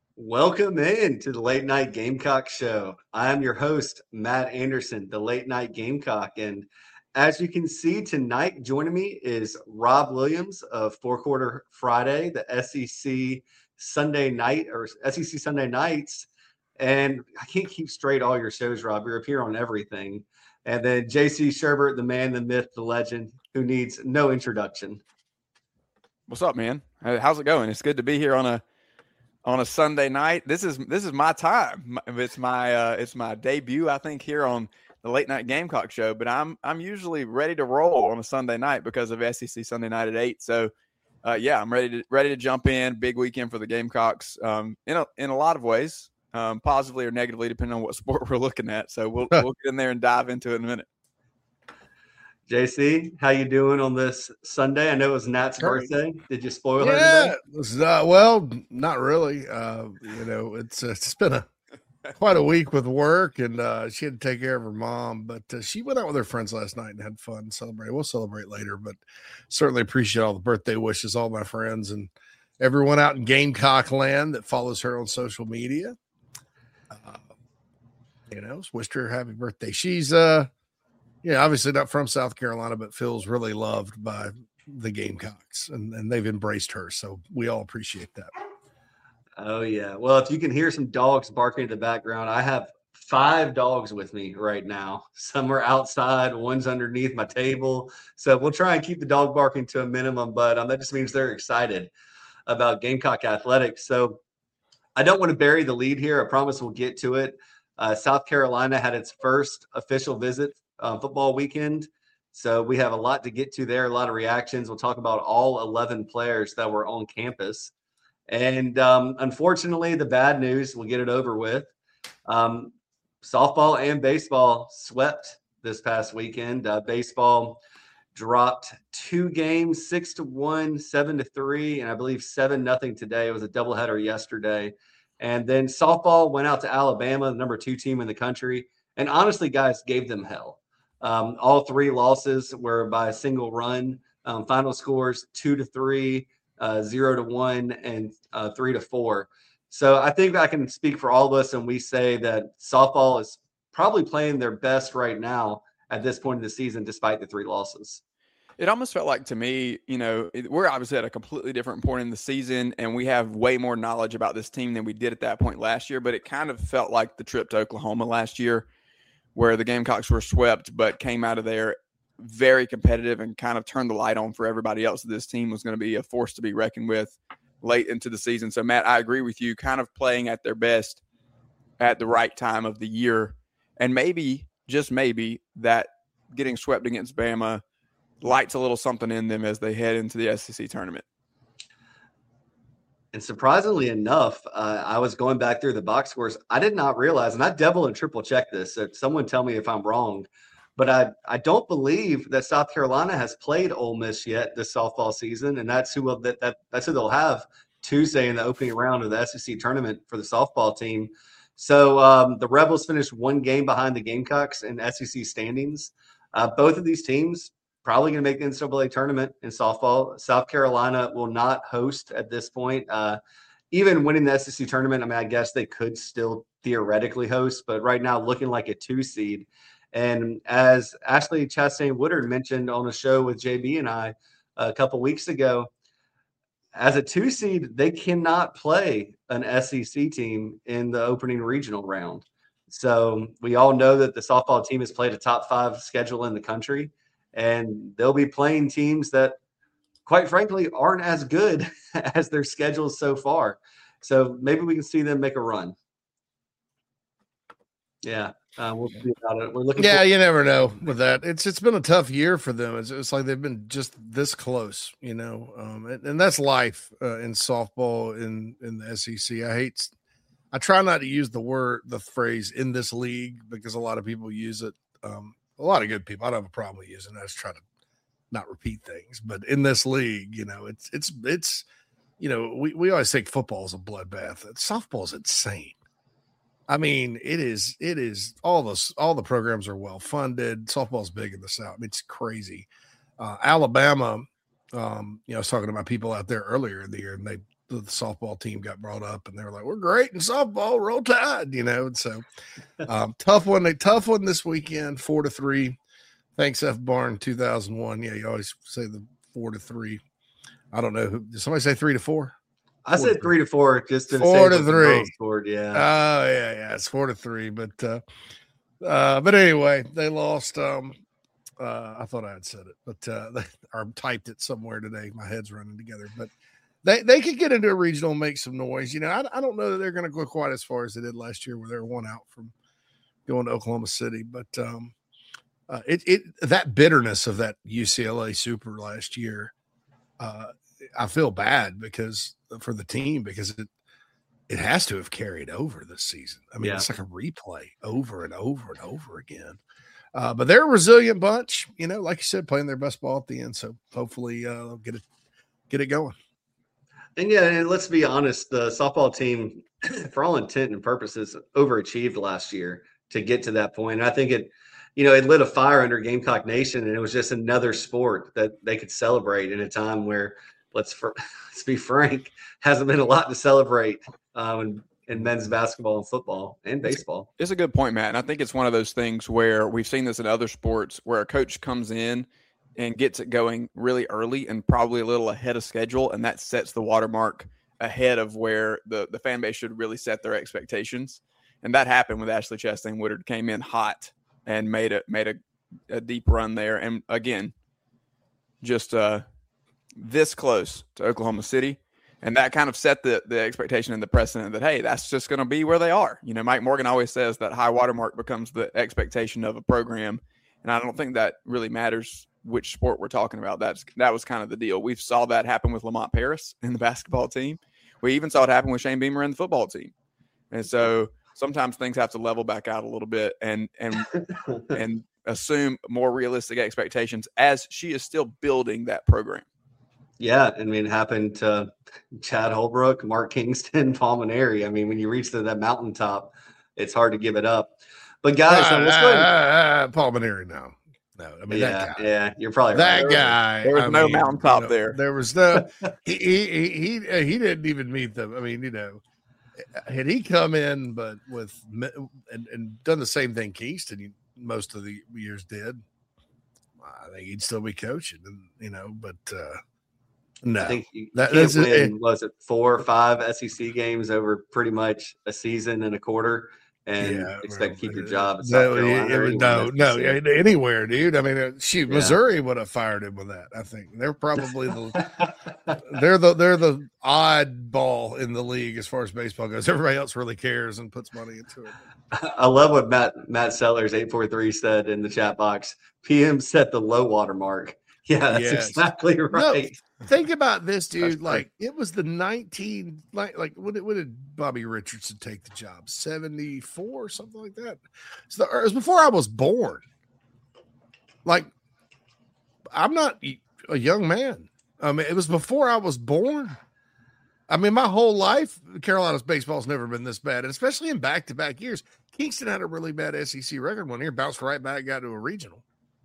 Welcome in to the Late Night Gamecock Show. I'm your host, Matt Anderson, the Late Night Gamecock. And as you can see tonight, joining me is Rob Williams of Four Quarter Friday, the SEC Sunday night or SEC Sunday nights. And I can't keep straight all your shows, Rob. You're up here on everything. And then JC Sherbert, the man, the myth, the legend, who needs no introduction. What's up, man? How's it going? It's good to be here on a Sunday night. This is my time. It's my debut, I think, here on the Late Night Gamecock Show. But I'm usually ready to roll on a Sunday night because of SEC Sunday Night at 8. So yeah, I'm ready to jump in. Big weekend for the Gamecocks. In a lot of ways, positively or negatively, depending on what sport we're looking at. So we'll get in there and dive into it in a minute. JC, how you doing on this Sunday? I know it was Nat's birthday. Did you spoil her today? Yeah, well, not really. It's been quite a week with work, and she had to take care of her mom. But she went out with her friends last night and had fun. Celebrate. We'll celebrate later, but certainly appreciate all the birthday wishes, all my friends, and everyone out in Gamecock land that follows her on social media. Wished her a happy birthday. She's obviously not from South Carolina, but feels really loved by the Gamecocks, and they've embraced her. So we all appreciate that. Oh, yeah. Well, if you can hear some dogs barking in the background, I have 5 dogs with me right now. Some are outside, one's underneath my table. So we'll try and keep the dog barking to a minimum, but that just means they're excited about Gamecock athletics. So I don't want to bury the lead here. I promise we'll get to it. South Carolina had its first official visit football weekend. So we have a lot to get to there, a lot of reactions. We'll talk about all 11 players that were on campus. And unfortunately, the bad news, we'll get it over with. Softball and baseball swept this past weekend. Baseball dropped 2 games, 6-1, 7-3, and I believe 7-0 today. It was a doubleheader yesterday. And then softball went out to Alabama, the number 2 team in the country. And honestly, guys, gave them hell. All 3 losses were by a single run. Final scores 2-3, 0-1, and 3-4. So I think I can speak for all of us, and we say that softball is probably playing their best right now at this point in the season, despite the 3 losses. It almost felt like to me, we're obviously at a completely different point in the season, and we have way more knowledge about this team than we did at that point last year. But it kind of felt like the trip to Oklahoma last year, where the Gamecocks were swept, but came out of there very competitive and kind of turned the light on for everybody else. This team was going to be a force to be reckoned with late into the season. So, Matt, I agree with you, kind of playing at their best at the right time of the year. And maybe, just maybe, that getting swept against Bama lights a little something in them as they head into the SEC tournament. And surprisingly enough, I was going back through the box scores. I did not realize, and I double and triple check this, so someone tell me if I'm wrong, but I don't believe that South Carolina has played Ole Miss yet this softball season, and that's who they'll have Tuesday in the opening round of the SEC tournament for the softball team. So the Rebels finished 1 game behind the Gamecocks in SEC standings. Both of these teams probably going to make the NCAA tournament in softball. South Carolina will not host at this point. Even winning the SEC tournament, I mean, I guess they could still theoretically host, but right now looking like a 2 seed. And as Ashley Chastain Woodard mentioned on a show with JB and I a couple weeks ago, as a 2 seed, they cannot play an SEC team in the opening regional round. So we all know that the softball team has played a top 5 schedule in the country. And they'll be playing teams that, quite frankly, aren't as good as their schedules so far. So maybe we can see them make a run. Yeah, we'll see about it. We're looking. Yeah, you never know with that. It's been a tough year for them. It's like they've been just this close, and that's life in softball in the SEC. I try not to use the phrase "in this league" because a lot of people use it. A lot of good people. I don't have a problem using it. I just try to not repeat things. But in this league, it's we always think football is a bloodbath. Softball is insane. I mean, it is all the programs are well funded. Softball's big in the South. It's crazy. Alabama, I was talking to my people out there earlier in the year, and the softball team got brought up, and they were like, "We're great in softball, roll tide," And so tough one this weekend, 4-3. Thanks, F. Barn, 2001. Yeah, you always say the 4-3. I don't know. Did somebody say 3-4? I said 3-4, just to 4-3. Scored, yeah. Oh yeah, it's 4-3. But anyway, they lost. I thought I had said it, but or typed it somewhere today. My head's running together, but they could get into a regional and make some noise. I don't know that they're going to go quite as far as they did last year, where they were one out from going to Oklahoma City. But that bitterness of that UCLA Super last year, I feel bad for the team, because it has to have carried over this season. I mean, It's like a replay over and over and over again. But they're a resilient bunch, like you said, playing their best ball at the end. So hopefully they'll get it going. And let's be honest, the softball team, for all intent and purposes, overachieved last year to get to that point. And I think it lit a fire under Gamecock Nation, and it was just another sport that they could celebrate in a time where, let's be frank, hasn't been a lot to celebrate in men's basketball and football and baseball. It's a good point, Matt. And I think it's one of those things where we've seen this in other sports, where a coach comes in and gets it going really early and probably a little ahead of schedule, and that sets the watermark ahead of where the fan base should really set their expectations. And that happened with Ashley Chastain Woodard. Came in hot and made a deep run there. And again, just this close to Oklahoma City. And that kind of set the expectation and the precedent that, hey, that's just going to be where they are. Mike Morgan always says that high watermark becomes the expectation of a program. And I don't think that really matters which sport we're talking about. That was kind of the deal. We saw that happen with Lamont Paris in the basketball team. We even saw it happen with Shane Beamer in the football team. And so sometimes things have to level back out a little bit and assume more realistic expectations as she is still building that program. Yeah, it happened to Chad Holbrook, Mark Kingston, Paul Maneri. When you reach to that mountaintop, it's hard to give it up. But guys, let's go ahead. Paul Maneri, no. That guy. Yeah, you're probably that right. Guy. There was no mountaintop there. There was no. he didn't even meet them. Had he come in, but with and done the same thing Kingston most of the years did, I think he'd still be coaching. But. No, I think you can't win. Was it 4 or 5 SEC games over pretty much a season and a quarter, and expect to keep your job at South Carolina? No, anywhere, dude. Missouri would have fired him with that. I think they're probably they're the oddball in the league as far as baseball goes. Everybody else really cares and puts money into it. I love what Matt Sellers 843 said in the chat box. PM set the low water mark. Yeah, that's exactly right. No. Think about this, dude. It was the 19, when did Bobby Richardson take the job? 74 or something like that. So it was before I was born. I'm not a young man. It was before I was born. My whole life, Carolina's baseball's never been this bad, and especially in back-to-back years. Kingston had a really bad SEC record one year, bounced right back, got to a regional.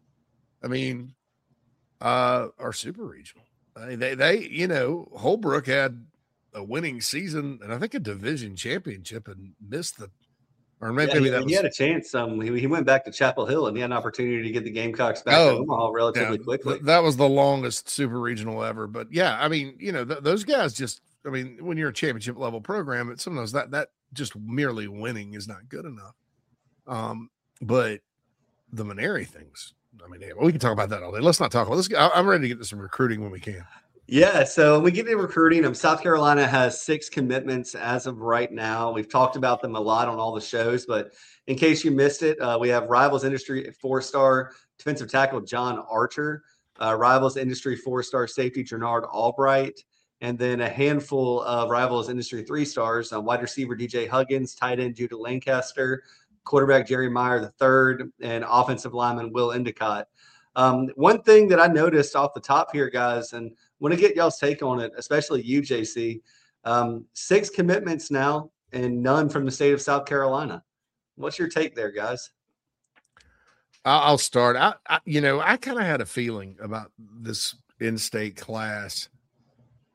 Or super regional. They Holbrook had a winning season and I think a division championship and missed he had a chance. He went back to Chapel Hill and he had an opportunity to get the Gamecocks back to Omaha relatively quickly. That was the longest super regional ever. But those guys just, when you're a championship level program, it's sometimes that just merely winning is not good enough. But the Maneri things, we can talk about that all day. Let's not talk about this. I'm ready to get to some recruiting when we can. Yeah, so we get into recruiting. South Carolina has 6 commitments as of right now. We've talked about them a lot on all the shows, but in case you missed it, we have Rivals Industry 4-star defensive tackle John Archer, Rivals Industry 4-star safety Jernard Albright, and then a handful of Rivals Industry 3-stars, wide receiver DJ Huggins, tight end Judah Lancaster, quarterback Jerry Meyer III, and offensive lineman Will Endicott. One thing that I noticed off the top here, guys, and want to get y'all's take on it, especially you, JC. 6 commitments now and none from the state of South Carolina. What's your take there, guys? I'll start. I kind of had a feeling about this in-state class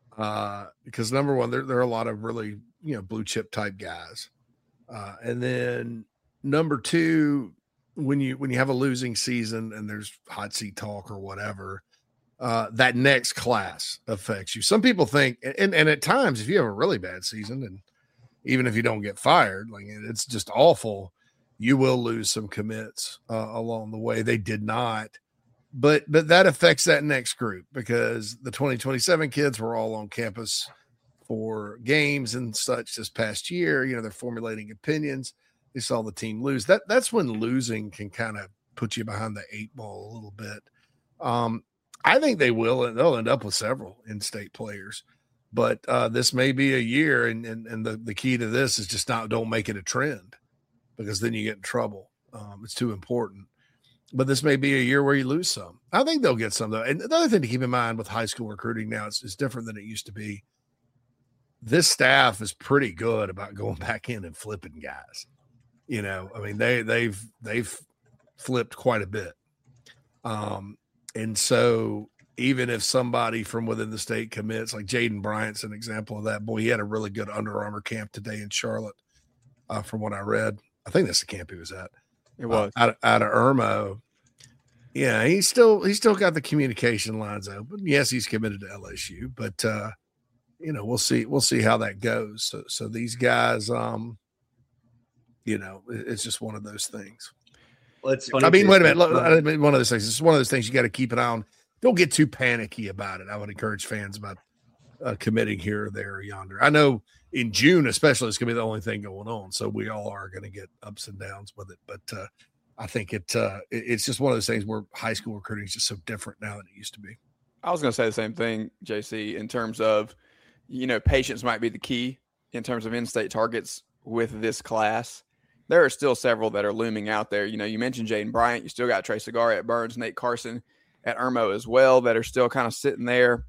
Because number one, there are a lot of really, blue chip type guys. And then number two, when you have a losing season and there's hot seat talk or whatever, that next class affects you. Some people think, and at times, if you have a really bad season, and even if you don't get fired, like it's just awful, you will lose some commits along the way. They did not, but that affects that next group because the 2027 kids were all on campus for games and such this past year. They're formulating opinions. They saw the team lose. That's when losing can kind of put you behind the 8 ball a little bit. I think they will, and they'll end up with several in-state players. But this may be a year, and the key to this is just don't make it a trend, because then you get in trouble. It's too important. But this may be a year where you lose some. I think they'll get some, though. And the other thing to keep in mind with high school recruiting now is different than it used to be. This staff is pretty good about going back in and flipping guys. They've flipped quite a bit. And so even if somebody from within the state commits, like Jaden Bryant's an example of that. Boy, he had a really good Under Armour camp today in Charlotte, from what I read. I think that's the camp he was at. It was out of Irmo. Yeah, he's still got the communication lines open. Yes, he's committed to LSU, but we'll see how that goes. So these guys, it's just one of those things. Well, it's funny. I mean, wait a minute. Look, one of those things. It's one of those things you got to keep an eye on. Don't get too panicky about it. I would encourage fans about committing here or there or yonder. I know in June, especially, it's going to be the only thing going on. So we all are going to get ups and downs with it. But I think it's just one of those things where high school recruiting is just so different now than it used to be. I was going to say the same thing, JC, in terms of, patience might be the key in terms of in-state targets with this class. There are still several that are looming out there. You mentioned Jaden Bryant. You still got Trey Segar at Burns, Nate Carson at Irmo as well, that are still kind of sitting there.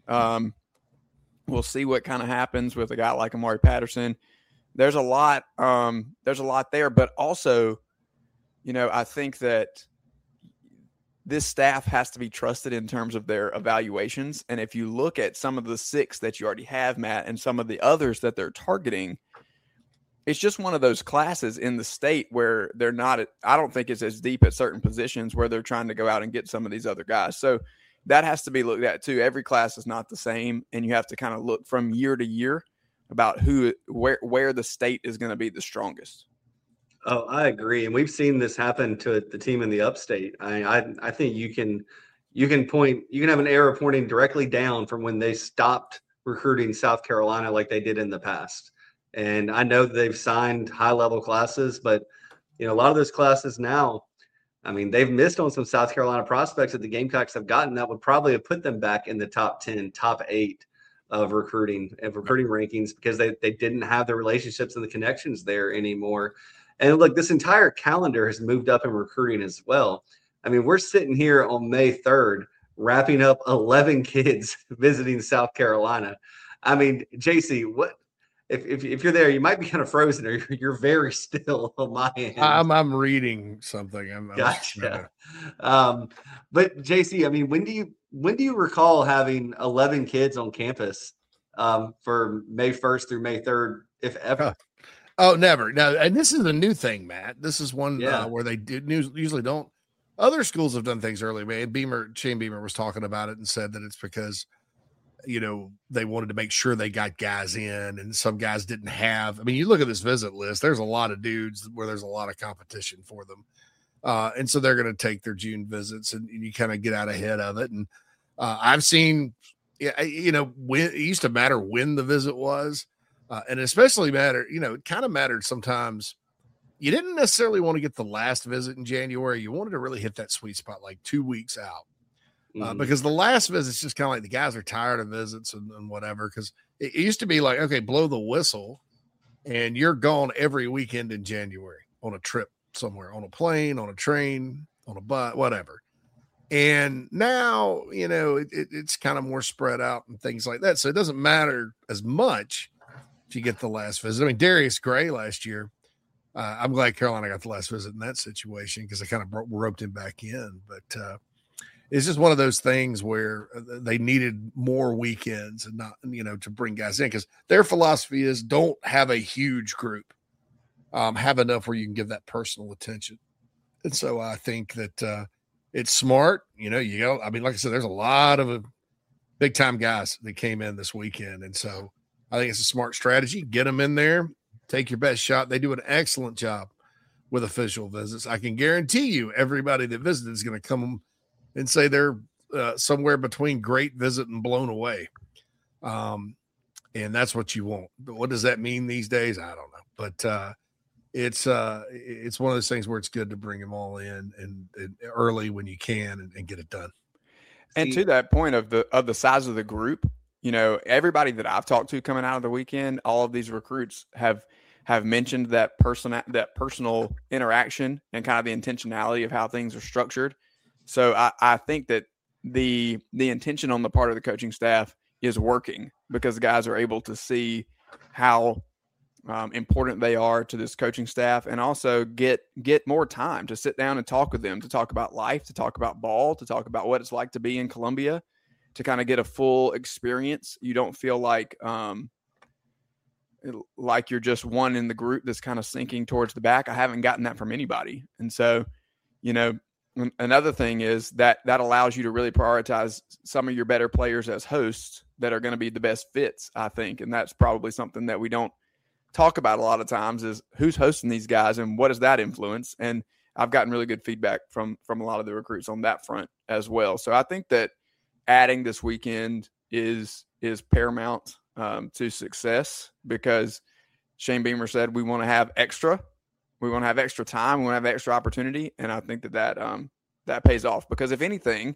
We'll see what kind of happens with a guy like Amari Patterson. There's a lot there, but also, I think that this staff has to be trusted in terms of their evaluations. And if you look at some of the 6 that you already have, Matt, and some of the others that they're targeting, it's just one of those classes in the state where they're not, I don't think it's as deep at certain positions where they're trying to go out and get some of these other guys. So that has to be looked at too. Every class is not the same, and you have to kind of look from year to year about where the state is going to be the strongest. Oh, I agree. And we've seen this happen to the team in the upstate. I think you can have an arrow pointing directly down from when they stopped recruiting South Carolina like they did in the past. And I know they've signed high-level classes, but, a lot of those classes now, they've missed on some South Carolina prospects that the Gamecocks have gotten that would probably have put them back in the top 10, top 8 of recruiting rankings, because they didn't have the relationships and the connections there anymore. And look, this entire calendar has moved up in recruiting as well. We're sitting here on May 3rd, wrapping up 11 kids visiting South Carolina. JC, what? If you're there, you might be kind of frozen, or you're very still on my end. I'm reading something. Gotcha. But JC, when do you recall having 11 kids on campus for May 1st through May 3rd, if ever? Oh, never. No, and this is a new thing, Matt. This is one where they usually don't. Other schools have done things early. Shane Beamer was talking about it and said that it's because they wanted to make sure they got guys in, and some guys didn't have. You look at this visit list, there's a lot of dudes where there's a lot of competition for them. And so they're going to take their June visits, and you kind of get out ahead of it. And I've seen, when it used to matter when the visit was, and especially it kind of mattered sometimes. You didn't necessarily want to get the last visit in January. You wanted to really hit that sweet spot like 2 weeks out. Because the last visit's just kind of like the guys are tired of visits and whatever. Because it used to be like, okay, blow the whistle, and you're gone every weekend in January on a trip somewhere, on a plane, on a train, on a bus, whatever. And now, it's kind of more spread out and things like that. So it doesn't matter as much if you get the last visit. Darius Gray last year, I'm glad Carolina got the last visit in that situation because they kind of roped him back in. But it's just one of those things where they needed more weekends and not, to bring guys in, because their philosophy is don't have a huge group, have enough where you can give that personal attention. And so I think that it's smart. Like I said, there's a lot of big time guys that came in this weekend. And so I think it's a smart strategy. Get them in there, take your best shot. They do an excellent job with official visits. I can guarantee you everybody that visited is going to come and say they're somewhere between great visit and blown away. And that's what you want. But what does that mean these days? I don't know. But it's one of those things where it's good to bring them all in and early when you can and get it done. And to that point of the size of the group, everybody that I've talked to coming out of the weekend, all of these recruits have mentioned that personal interaction and kind of the intentionality of how things are structured. So I think that the intention on the part of the coaching staff is working, because the guys are able to see how important they are to this coaching staff, and also get more time to sit down and talk with them, to talk about life, to talk about ball, to talk about what it's like to be in Columbia, to kind of get a full experience. You don't feel like you're just one in the group that's kind of sinking towards the back. I haven't gotten that from anybody. And so, another thing is that allows you to really prioritize some of your better players as hosts that are going to be the best fits, I think. And that's probably something that we don't talk about a lot of times, is who's hosting these guys and what does that influence. And I've gotten really good feedback from a lot of the recruits on that front as well. So I think that adding this weekend is paramount to success, because Shane Beamer said we want to have extra time, we want to have extra opportunity. And I think that pays off, because if anything,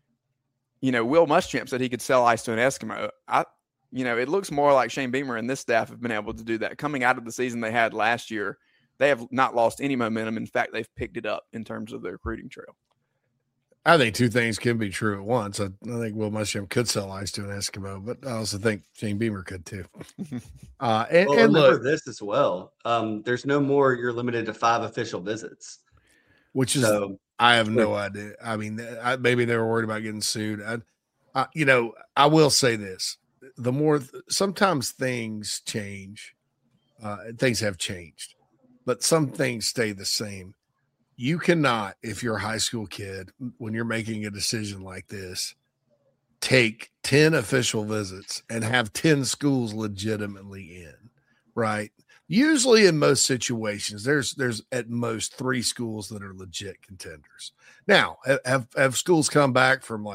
Will Muschamp said he could sell ice to an Eskimo. It looks more like Shane Beamer and this staff have been able to do that. Coming out of the season they had last year, they have not lost any momentum. In fact, they've picked it up in terms of the recruiting trail. I think two things can be true at once. I think Will Muschamp could sell ice to an Eskimo, but I also think Shane Beamer could too. And remember this as well. There's no more. You're limited to 5 official visits, which is I have no idea. I mean, maybe they were worried about getting sued. I will say this: the more sometimes things change, things have changed, but some things stay the same. You cannot, if you're a high school kid, when you're making a decision like this, take 10 official visits and have 10 schools legitimately in, right? Usually in most situations, there's at most 3 schools that are legit contenders. Now, have schools come back from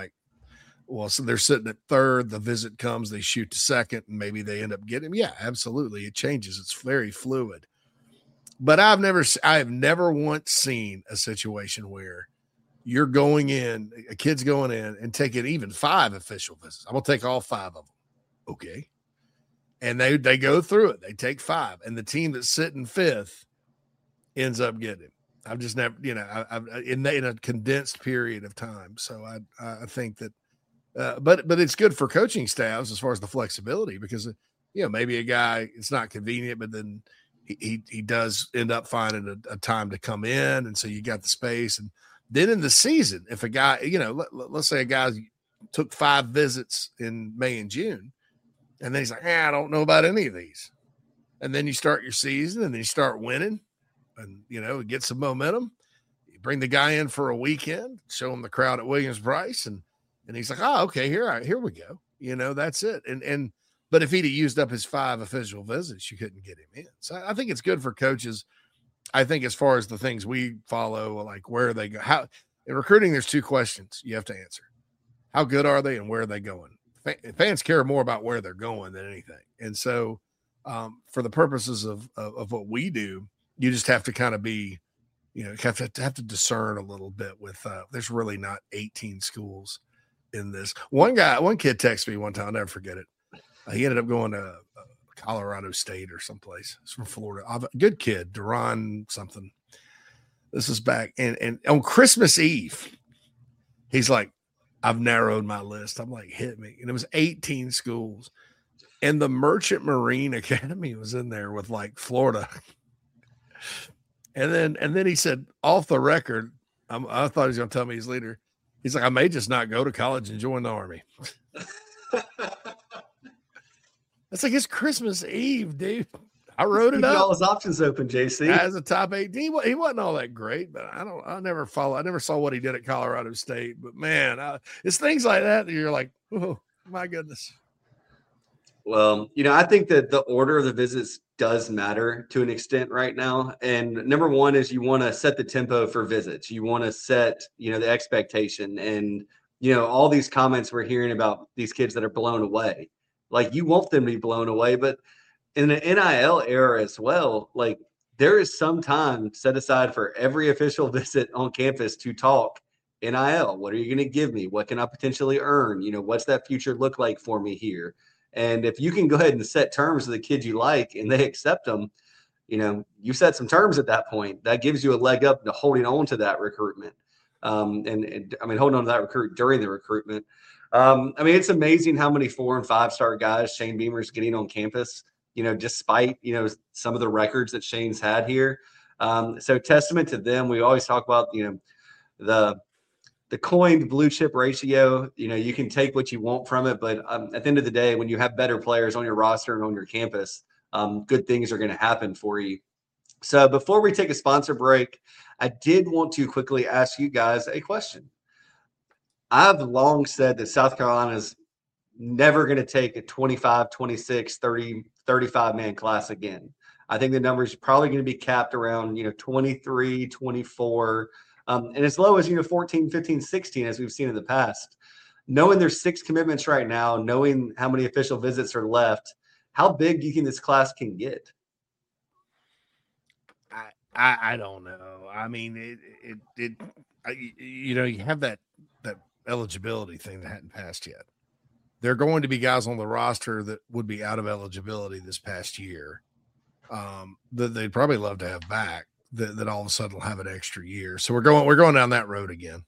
so they're sitting at 3rd, the visit comes, they shoot to 2nd, and maybe they end up getting him. Yeah, absolutely. It changes. It's very fluid. But I have never once seen a situation where you're going in, a kid's going in and taking even 5 official visits. I'm going to take all 5 of them. Okay. And they go through it. They take 5. And the team that's sitting 5th ends up getting him. I've just never, in a condensed period of time. So I think that, but it's good for coaching staffs as far as the flexibility, because, maybe a guy, it's not convenient, but then he does end up finding a time to come in. And so you got the space. And then in the season, if a guy, let's say a guy took 5 visits in May and June, and then he's like, I don't know about any of these. And then you start your season and then you start winning and, get some momentum. You bring the guy in for a weekend, show him the crowd at Williams-Brice. And he's like, okay, here we go. That's it. But if he'd have used up his 5 official visits, you couldn't get him in. So I think it's good for coaches. I think as far as the things we follow, like where they go, in recruiting, there's 2 questions you have to answer. How good are they and where are they going? Fans care more about where they're going than anything. And so for the purposes of what we do, you just have to kind of be, have to discern a little bit with, there's really not 18 schools in this. One kid texted me one time, I'll never forget it. He ended up going to Colorado State or someplace. He's from Florida. Good kid, Duran something. This is back. And on Christmas Eve, he's like, I've narrowed my list. I'm like, hit me. And it was 18 schools. And the Merchant Marine Academy was in there with Florida. And then he said, off the record, I thought he was going to tell me his leader. He's like, I may just not go to college and join the Army. It's like it's Christmas Eve, dude. I wrote it Keeping up. all his options open, JC. As a top 18, he wasn't all that great, but I never saw what he did at Colorado State. But man, it's things like that you're like, oh my goodness. Well, I think that the order of the visits does matter to an extent right now. And number one is you want to set the tempo for visits. You want to set, the expectation. And, all these comments we're hearing about these kids that are blown away. Like, you want them to be blown away, but in the NIL era as well, like, there is some time set aside for every official visit on campus to talk NIL. What are you going to give me? What can I potentially earn? What's that future look like for me here? And if you can go ahead and set terms to the kids you like and they accept them, you set some terms at that point. That gives you a leg up to holding on to that recruitment. And holding on to that recruit during the recruitment. It's amazing how many 4- and 5-star guys Shane Beamer's getting on campus, despite, some of the records that Shane's had here. So testament to them. We always talk about, the coined blue chip ratio. You can take what you want from it, but at the end of the day, when you have better players on your roster and on your campus, good things are going to happen for you. So before we take a sponsor break, I did want to quickly ask you guys a question. I've long said that South Carolina is never going to take a 25, 26, 30, 35 man class again. I think the number is probably going to be capped around, 23, 24, and as low as, 14, 15, 16, as we've seen in the past. Knowing there's 6 commitments right now, knowing how many official visits are left, how big do you think this class can get? I don't know. You have that eligibility thing that hadn't passed yet. There are going to be guys on the roster that would be out of eligibility this past year that they'd probably love to have back. That all of a sudden will have an extra year. So we're going down that road again.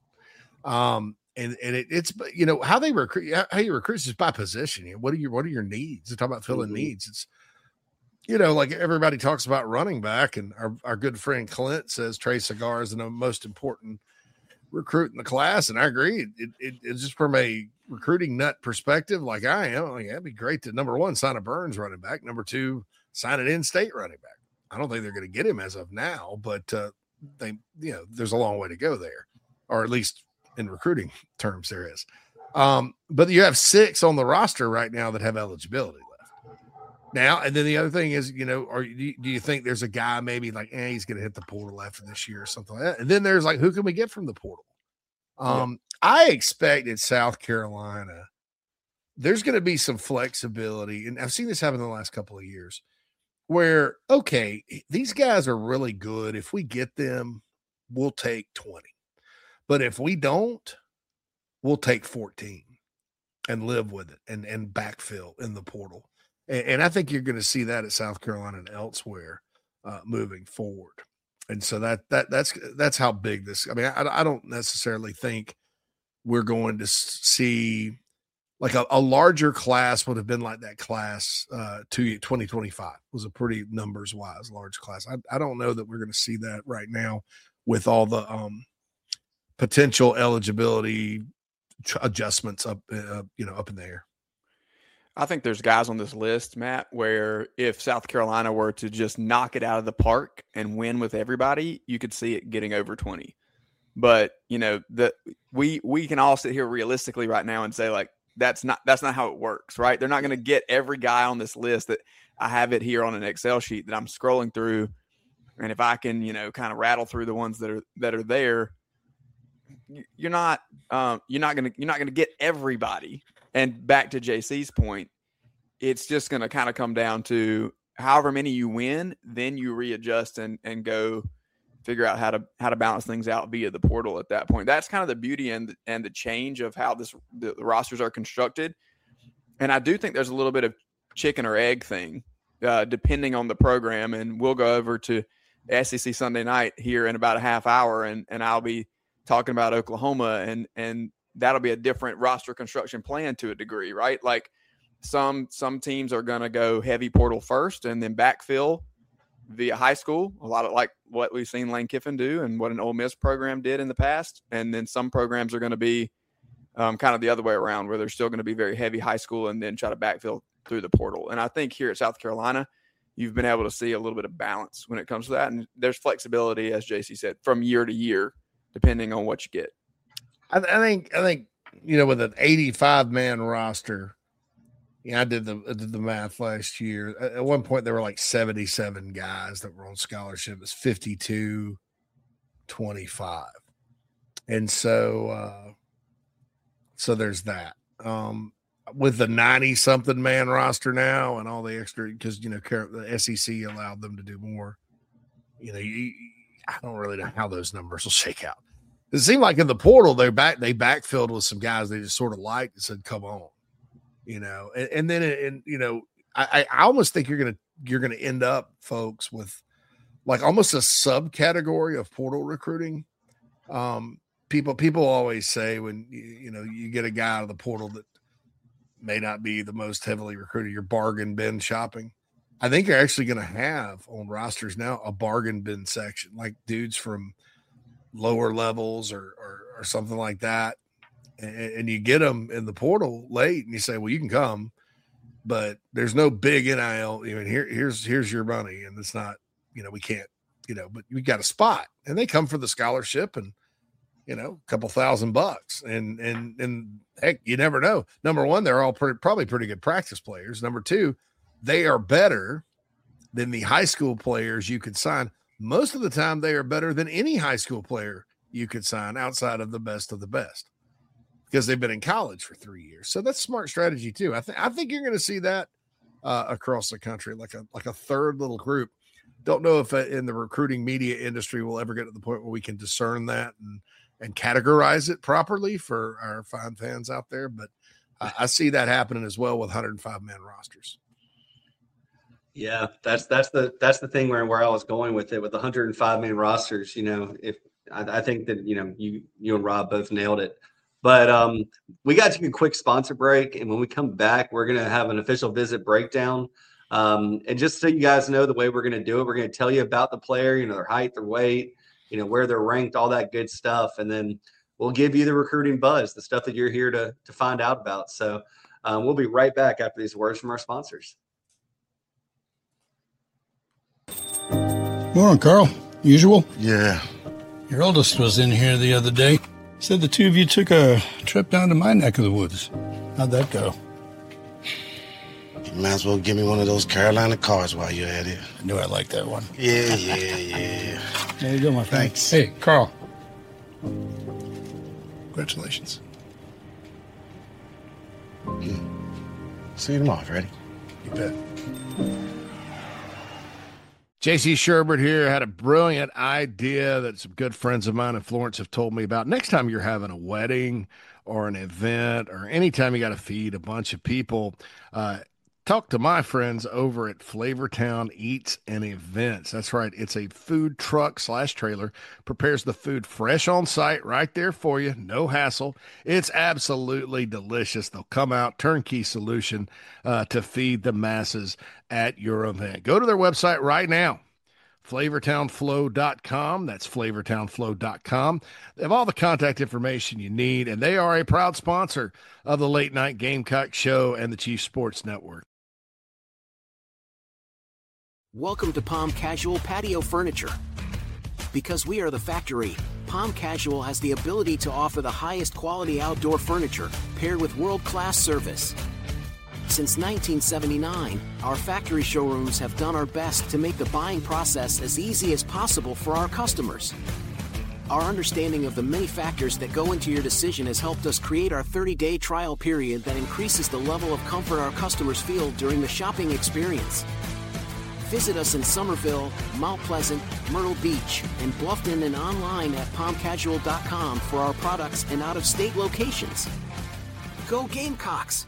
It's how they recruit, how you recruit is by position. What are your needs? They talk about filling needs. It's like everybody talks about running back, and our good friend Clint says Trey Cigar is the most important recruit in the class, and I agree. It's just from a recruiting nut perspective, like I am. Like, that'd be great to, number one, sign a Burns running back. Number two, sign an in-state running back. I don't think they're going to get him as of now, but there's a long way to go there, or at least in recruiting terms there is. But you have 6 on the roster right now that have eligibility left now. And then the other thing is, do you think there's a guy maybe like, he's going to hit the portal after this year or something like that? And then there's like, who can we get from the portal? I expect at South Carolina, there's going to be some flexibility. And I've seen this happen in the last couple of years, where, okay, these guys are really good. If we get them, we'll take 20. But if we don't, we'll take 14 and live with it and backfill in the portal. And I think you're going to see that at South Carolina and elsewhere moving forward. And so that's how big this. I don't necessarily think we're going to see like a larger class would have been like that class to 2025 was a pretty numbers wise large class. I don't know that we're going to see that right now with all the potential eligibility adjustments up in the air. I think there's guys on this list, Matt, where if South Carolina were to just knock it out of the park and win with everybody, you could see it getting over 20. But we can all sit here realistically right now and say, like, that's not how it works, right? They're not going to get every guy on this list. That I have it here on an Excel sheet that I'm scrolling through, and if I can, kind of rattle through the ones that are there, you're not going to get everybody. And back to JC's point, it's just going to kind of come down to however many you win, then you readjust and go figure out how to balance things out via the portal at that point. That's kind of the beauty and the change of how the rosters are constructed. And I do think there's a little bit of chicken or egg thing, depending on the program. And we'll go over to SEC Sunday night here in about a half hour, and I'll be talking about Oklahoma, and that'll be a different roster construction plan to a degree, right? Like some teams are going to go heavy portal first and then backfill via high school, a lot of like what we've seen Lane Kiffin do and what an Ole Miss program did in the past. And then some programs are going to be kind of the other way around, where they're still going to be very heavy high school and then try to backfill through the portal. And I think here at South Carolina, you've been able to see a little bit of balance when it comes to that. And there's flexibility, as JC said, from year to year, depending on what you get. I think, with an 85-man roster, I did the math last year. At one point, there were like 77 guys that were on scholarship. It's 52-25. And so there's that. With the 90-something man roster now and all the extra, because, the SEC allowed them to do more, I don't really know how those numbers will shake out. It seemed like in the portal, they backfilled with some guys they just sort of liked and said, come on. And then I almost think you're gonna end up, folks, with like almost a subcategory of portal recruiting. People always say when you get a guy out of the portal that may not be the most heavily recruited, you're bargain bin shopping. I think you're actually going to have on rosters now a bargain bin section, like dudes from lower levels or something like that. And you get them in the portal late and you say, well, you can come, but there's no big NIL. Here's your money. And it's not, we can't, but we got a spot, and they come for the scholarship and, a couple $1,000 and heck, you never know. Number one, they're all probably pretty good practice players. Number two, they are better than the high school players you could sign. Most of the time they are better than any high school player you could sign outside of the best, because they've been in college for 3 years. So that's a smart strategy too. I think you're going to see that across the country, like a third little group. Don't know if in the recruiting media industry we'll ever get to the point where we can discern that and categorize it properly for our fine fans out there. But I see that happening as well with 105-man rosters. Yeah, that's the thing where I was going with it with the 105-man rosters. If I think that you and Rob both nailed it. But we got to take a quick sponsor break, and when we come back, we're going to have an official visit breakdown. And just so you guys know the way we're going to do it, we're going to tell you about the player, their height, their weight, where they're ranked, all that good stuff. And then we'll give you the recruiting buzz, the stuff that you're here to find out about. So we'll be right back after these words from our sponsors. Morning, Carl. Usual? Yeah. Your oldest was in here the other day. Said the two of you took a trip down to my neck of the woods. How'd that go? You might as well give me one of those Carolina cars while you're at it. I knew I liked that one. Yeah. There you go, my friend. Thanks. Hey, Carl. Congratulations. See you tomorrow, Freddie. You bet. JC Sherbert here had a brilliant idea that some good friends of mine in Florence have told me about. Next time you're having a wedding or an event or anytime you got to feed a bunch of people, talk to my friends over at Flavortown Eats and Events. That's right. It's a food truck / trailer, prepares the food fresh on site right there for you. No hassle. It's absolutely delicious. They'll come out, turnkey solution to feed the masses at your event. Go to their website right now. flavortownflow.com. That's flavortownflow.com. They have all the contact information you need, and they are a proud sponsor of the Late Night Gamecock Show and the Chief Sports Network. Welcome to Palm Casual Patio Furniture. Because we are the factory, Palm Casual has the ability to offer the highest quality outdoor furniture paired with world-class service. Since 1979, our factory showrooms have done our best to make the buying process as easy as possible for our customers. Our understanding of the many factors that go into your decision has helped us create our 30-day trial period that increases the level of comfort our customers feel during the shopping experience. Visit us in Somerville, Mount Pleasant, Myrtle Beach, and Bluffton, and online at palmcasual.com for our products and out-of-state locations. Go Gamecocks!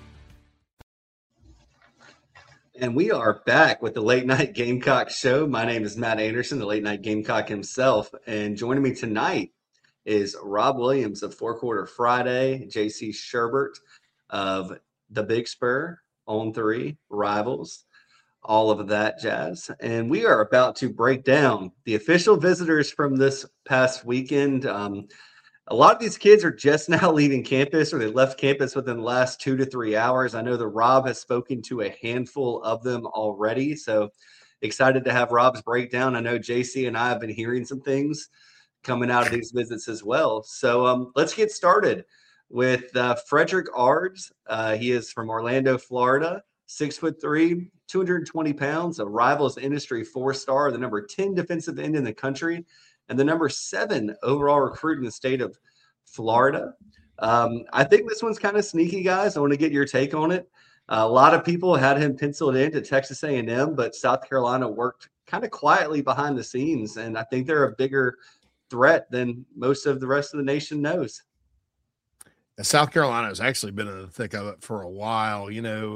And we are back with the Late Night Gamecock Show. My name is Matt Anderson, the Late Night Gamecock himself. And joining me tonight is Rob Williams of Four Quarter Friday, JC Sherbert of The Big Spur, On 3, Rivals, all of that jazz. And we are about to break down the official visitors from this past weekend. A lot of these kids are just now leaving campus, or they left campus within the last 2 to 3 hours. I know that Rob has spoken to a handful of them already. So excited to have Rob's breakdown. I know JC and I have been hearing some things coming out of these visits as well. So let's get started with Frederick Ards. He is from Orlando, Florida, 6'3", 220 pounds, a Rivals Industry 4-star, the number 10 defensive end in the country, and the number 7 overall recruit in the state of Florida. I think this one's kind of sneaky, guys. I want to get your take on it. A lot of people had him penciled in to Texas A&M, but South Carolina worked kind of quietly behind the scenes, and I think they're a bigger threat than most of the rest of the nation knows. South Carolina has actually been in the thick of it for a while.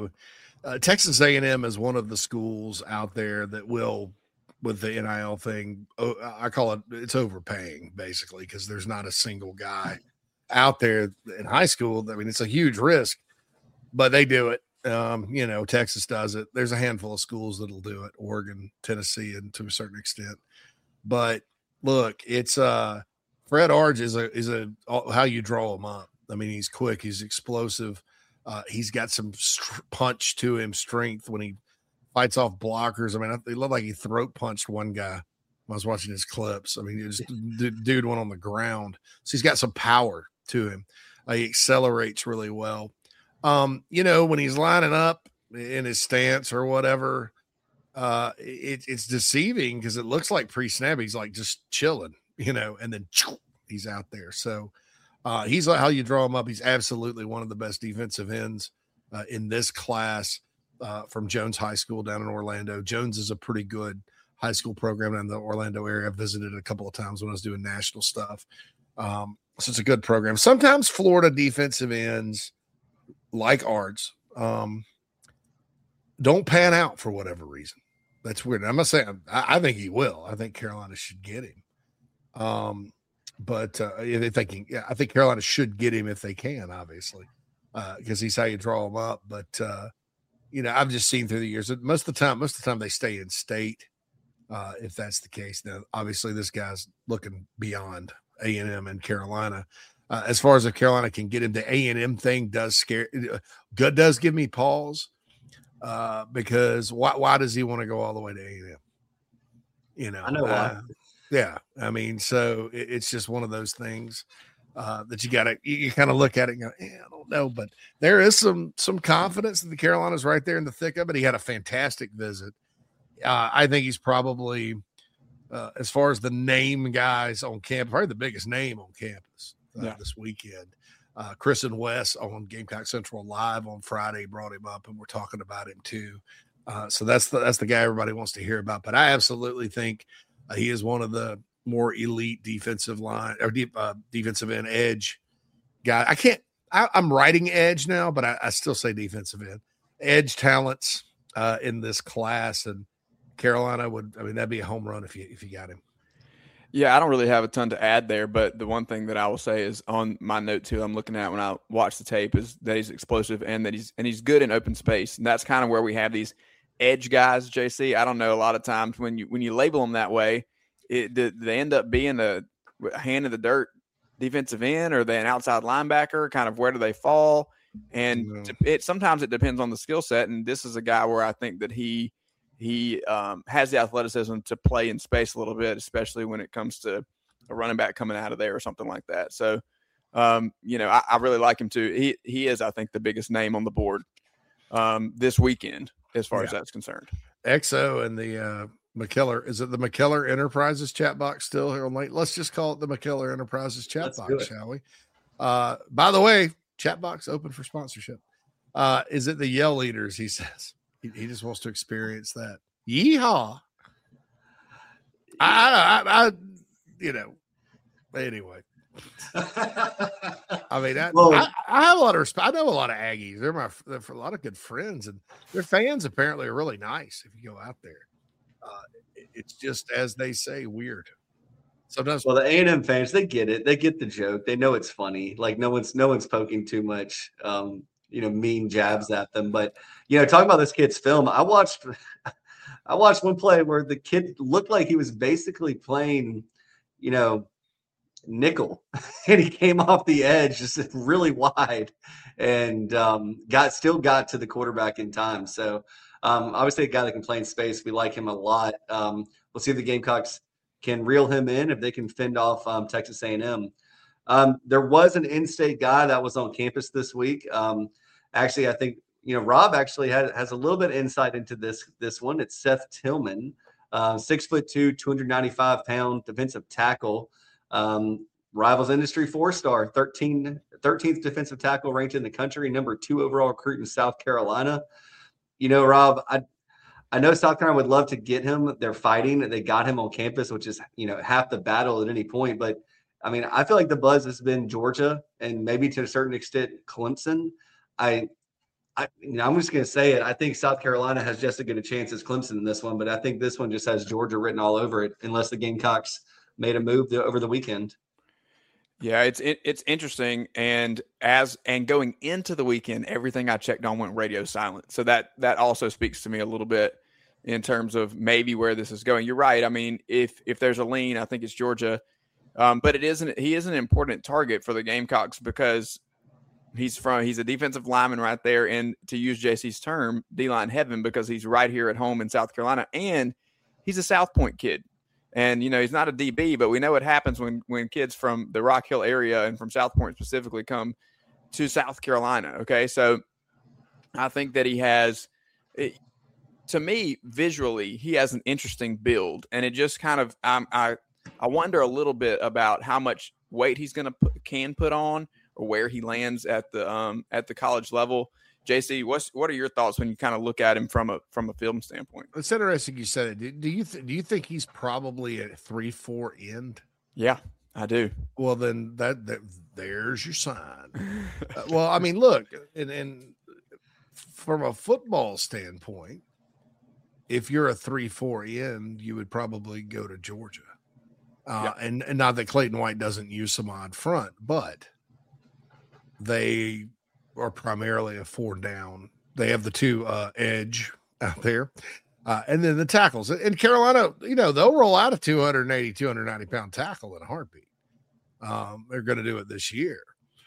Texas A&M is one of the schools out there that will, with the NIL thing, I call it, it's overpaying basically, because there's not a single guy out there in high school. I mean, it's a huge risk, but they do it. Texas does it. There's a handful of schools that'll do it, Oregon, Tennessee, and to a certain extent. But look, it's Fred Ards is a how you draw him up. I mean, he's quick, he's explosive. He's got some punch to him, strength when he fights off blockers. I mean, it looked like he throat punched one guy when I was watching his clips. I mean, dude went on the ground. So he's got some power to him. He accelerates really well. When he's lining up in his stance or whatever, it's deceiving because it looks like pre-snap he's like just chilling, and then he's out there. So he's like how you draw him up. He's absolutely one of the best defensive ends in this class from Jones High School down in Orlando. Jones is a pretty good high school program in the Orlando area. I've visited it a couple of times when I was doing national stuff. So it's a good program. Sometimes Florida defensive ends like Ards don't pan out for whatever reason. That's weird. I'm not saying I think he will. I think Carolina should get him. But if they can, I think Carolina should get him if they can, obviously, because he's how you draw him up. But I've just seen through the years that most of the time they stay in state. If that's the case, now obviously this guy's looking beyond A&M and Carolina. As far as if Carolina can get him, the A&M thing does give me pause because why does he want to go all the way to A&M? I know why. Yeah, I mean, so it's just one of those things that you kind of look at it and go, I don't know, but there is some confidence that the Carolinas right there in the thick of it. He had a fantastic visit. I think he's probably, as far as the name guys on campus, probably the biggest name on campus this weekend. Chris and Wes on Gamecock Central Live on Friday brought him up, and we're talking about him too. So that's the guy everybody wants to hear about. But I absolutely think he is one of the more elite defensive line or defensive end edge guy. I'm writing edge now, but I still say defensive end edge talents in this class. And Carolina that'd be a home run if you got him. Yeah, I don't really have a ton to add there, but the one thing that I will say is on my note too, I'm looking at when I watch the tape is that he's explosive and that he's good in open space. And that's kind of where we have these edge guys, JC. I don't know, a lot of times when you label them that way, they end up being a hand in the dirt defensive end, or they an outside linebacker, kind of where do they fall? And sometimes it depends on the skill set. And this is a guy where I think that he has the athleticism to play in space a little bit, especially when it comes to a running back coming out of there or something like that. So, I really like him too. He is, I think, the biggest name on the board this weekend as far as that's concerned. XO and the McKellar, is it the McKellar Enterprises chat box still here on late? Let's just call it the McKellar Enterprises chat box, shall we? By the way, chat box open for sponsorship. Is it the Yell Leaders? He says he just wants to experience that. Yeehaw! Anyway. I mean, I have a lot of respect. I know a lot of Aggies. They're a lot of good friends, and their fans apparently are really nice. If you go out there, it's just as they say, weird. Sometimes, well, the A&M fans, they get it. They get the joke. They know it's funny. Like no one's poking too much, mean jabs at them. But talking about this kid's film, I watched I watched one play where the kid looked like he was basically playing, nickel, and he came off the edge just really wide, and still got to the quarterback in time. So obviously a guy that can play in space. We like him a lot. We'll see if the Gamecocks can reel him in, if they can fend off Texas A&M. There was an in-state guy that was on campus this week. Actually, I think Rob actually has a little bit of insight into this one. It's Seth Tillman, 6'2", 295-pound defensive tackle. Rivals Industry 4-star, 13th defensive tackle ranked in the country, number 2 overall recruit in South Carolina. Rob, I know South Carolina would love to get him. They're fighting. They got him on campus, which is, half the battle at any point. But, I mean, I feel like the buzz has been Georgia and maybe to a certain extent Clemson. I'm just going to say it. I think South Carolina has just as good a chance as Clemson in this one, but I think this one just has Georgia written all over it unless the Gamecocks made a move over the weekend. Yeah, it's interesting, and going into the weekend, everything I checked on went radio silent. So that also speaks to me a little bit in terms of maybe where this is going. You're right. I mean, if there's a lean, I think it's Georgia, but he is an important target for the Gamecocks because he's a defensive lineman right there, and to use JC's term, D-line heaven, because he's right here at home in South Carolina, and he's a South Point kid. And, he's not a DB, but we know what happens when kids from the Rock Hill area and from South Point specifically come to South Carolina. Okay. So I think that he has, to me, visually, he has an interesting build, and it just kind of, I wonder a little bit about how much weight he's can put on, or where he lands at the college level. JC, what are your thoughts when you kind of look at him from a film standpoint? It's interesting you said it. Do you think he's probably at 3-4 end? Yeah, I do. Well, then there's your sign. Well, I mean, look, and from a football standpoint, if you're a 3-4 end, you would probably go to Georgia. And not that Clayton White doesn't use some odd front, but they are primarily a 4 down. They have the 2 edge out there. And then the tackles. And Carolina, they'll roll out a 280, 290-pound tackle in a heartbeat. They're going to do it this year.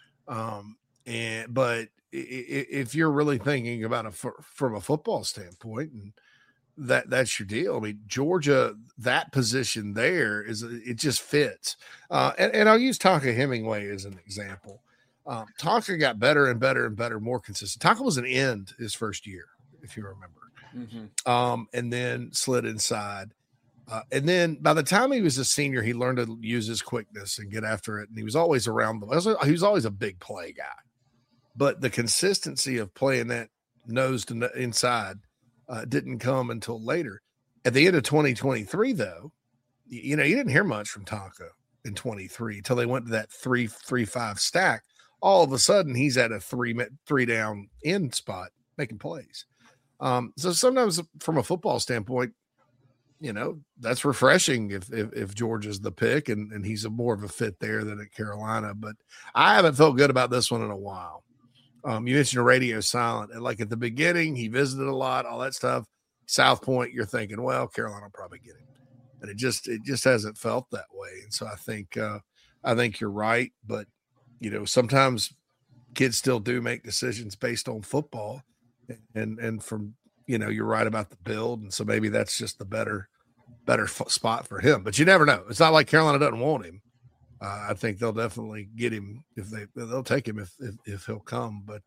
But if you're really thinking about it from a football standpoint, and that's your deal. I mean, Georgia, that position there it just fits. And I'll use Tonka Hemingway as an example. Tonka got better and better and better, more consistent. Tonka was an end his first year, if you remember. Mm-hmm. And then slid inside. And then by the time he was a senior, he learned to use his quickness and get after it. And he was always around he was always a big play guy. But the consistency of playing that nose to inside didn't come until later. At the end of 2023, though, you didn't hear much from Tonka in 23 until they went to that 3-3-5 stack. All of a sudden, he's at a 3 down end spot making plays. So sometimes from a football standpoint, that's refreshing if Georgia's the pick and he's more of a fit there than at Carolina. But I haven't felt good about this one in a while. You mentioned radio silent, and like at the beginning, he visited a lot, all that stuff. South Point, you're thinking, well, Carolina will probably get him, and it just hasn't felt that way. And so I think you're right, but sometimes kids still do make decisions based on football, and from you're right about the build, and so maybe that's just the better spot for him. But you never know. It's not like Carolina doesn't want him. I think they'll definitely get him if they'll take him if he'll come. But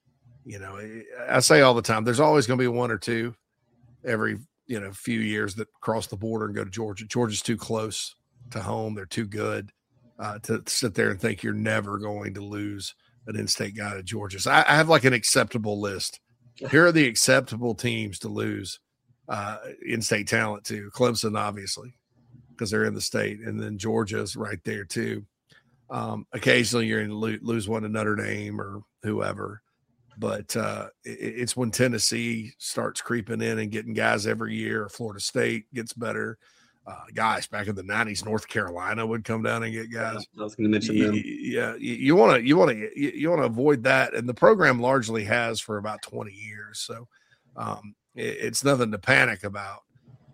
I say all the time, there's always going to be 1 or 2 every few years that cross the border and go to Georgia. Georgia's too close to home. They're too good to sit there and think you're never going to lose an in-state guy to Georgia. So I have like an acceptable list. Here are the acceptable teams to lose in-state talent to. Clemson, obviously, because they're in the state, and then Georgia's right there too. Occasionally you're going to lose one to Notre Dame or whoever, but it's when Tennessee starts creeping in and getting guys every year, or Florida State gets better. Guys, back in the 90s, North Carolina would come down and get guys. I was going to mention them. Yeah, you want to avoid that, and the program largely has for about 20 years. So it's nothing to panic about.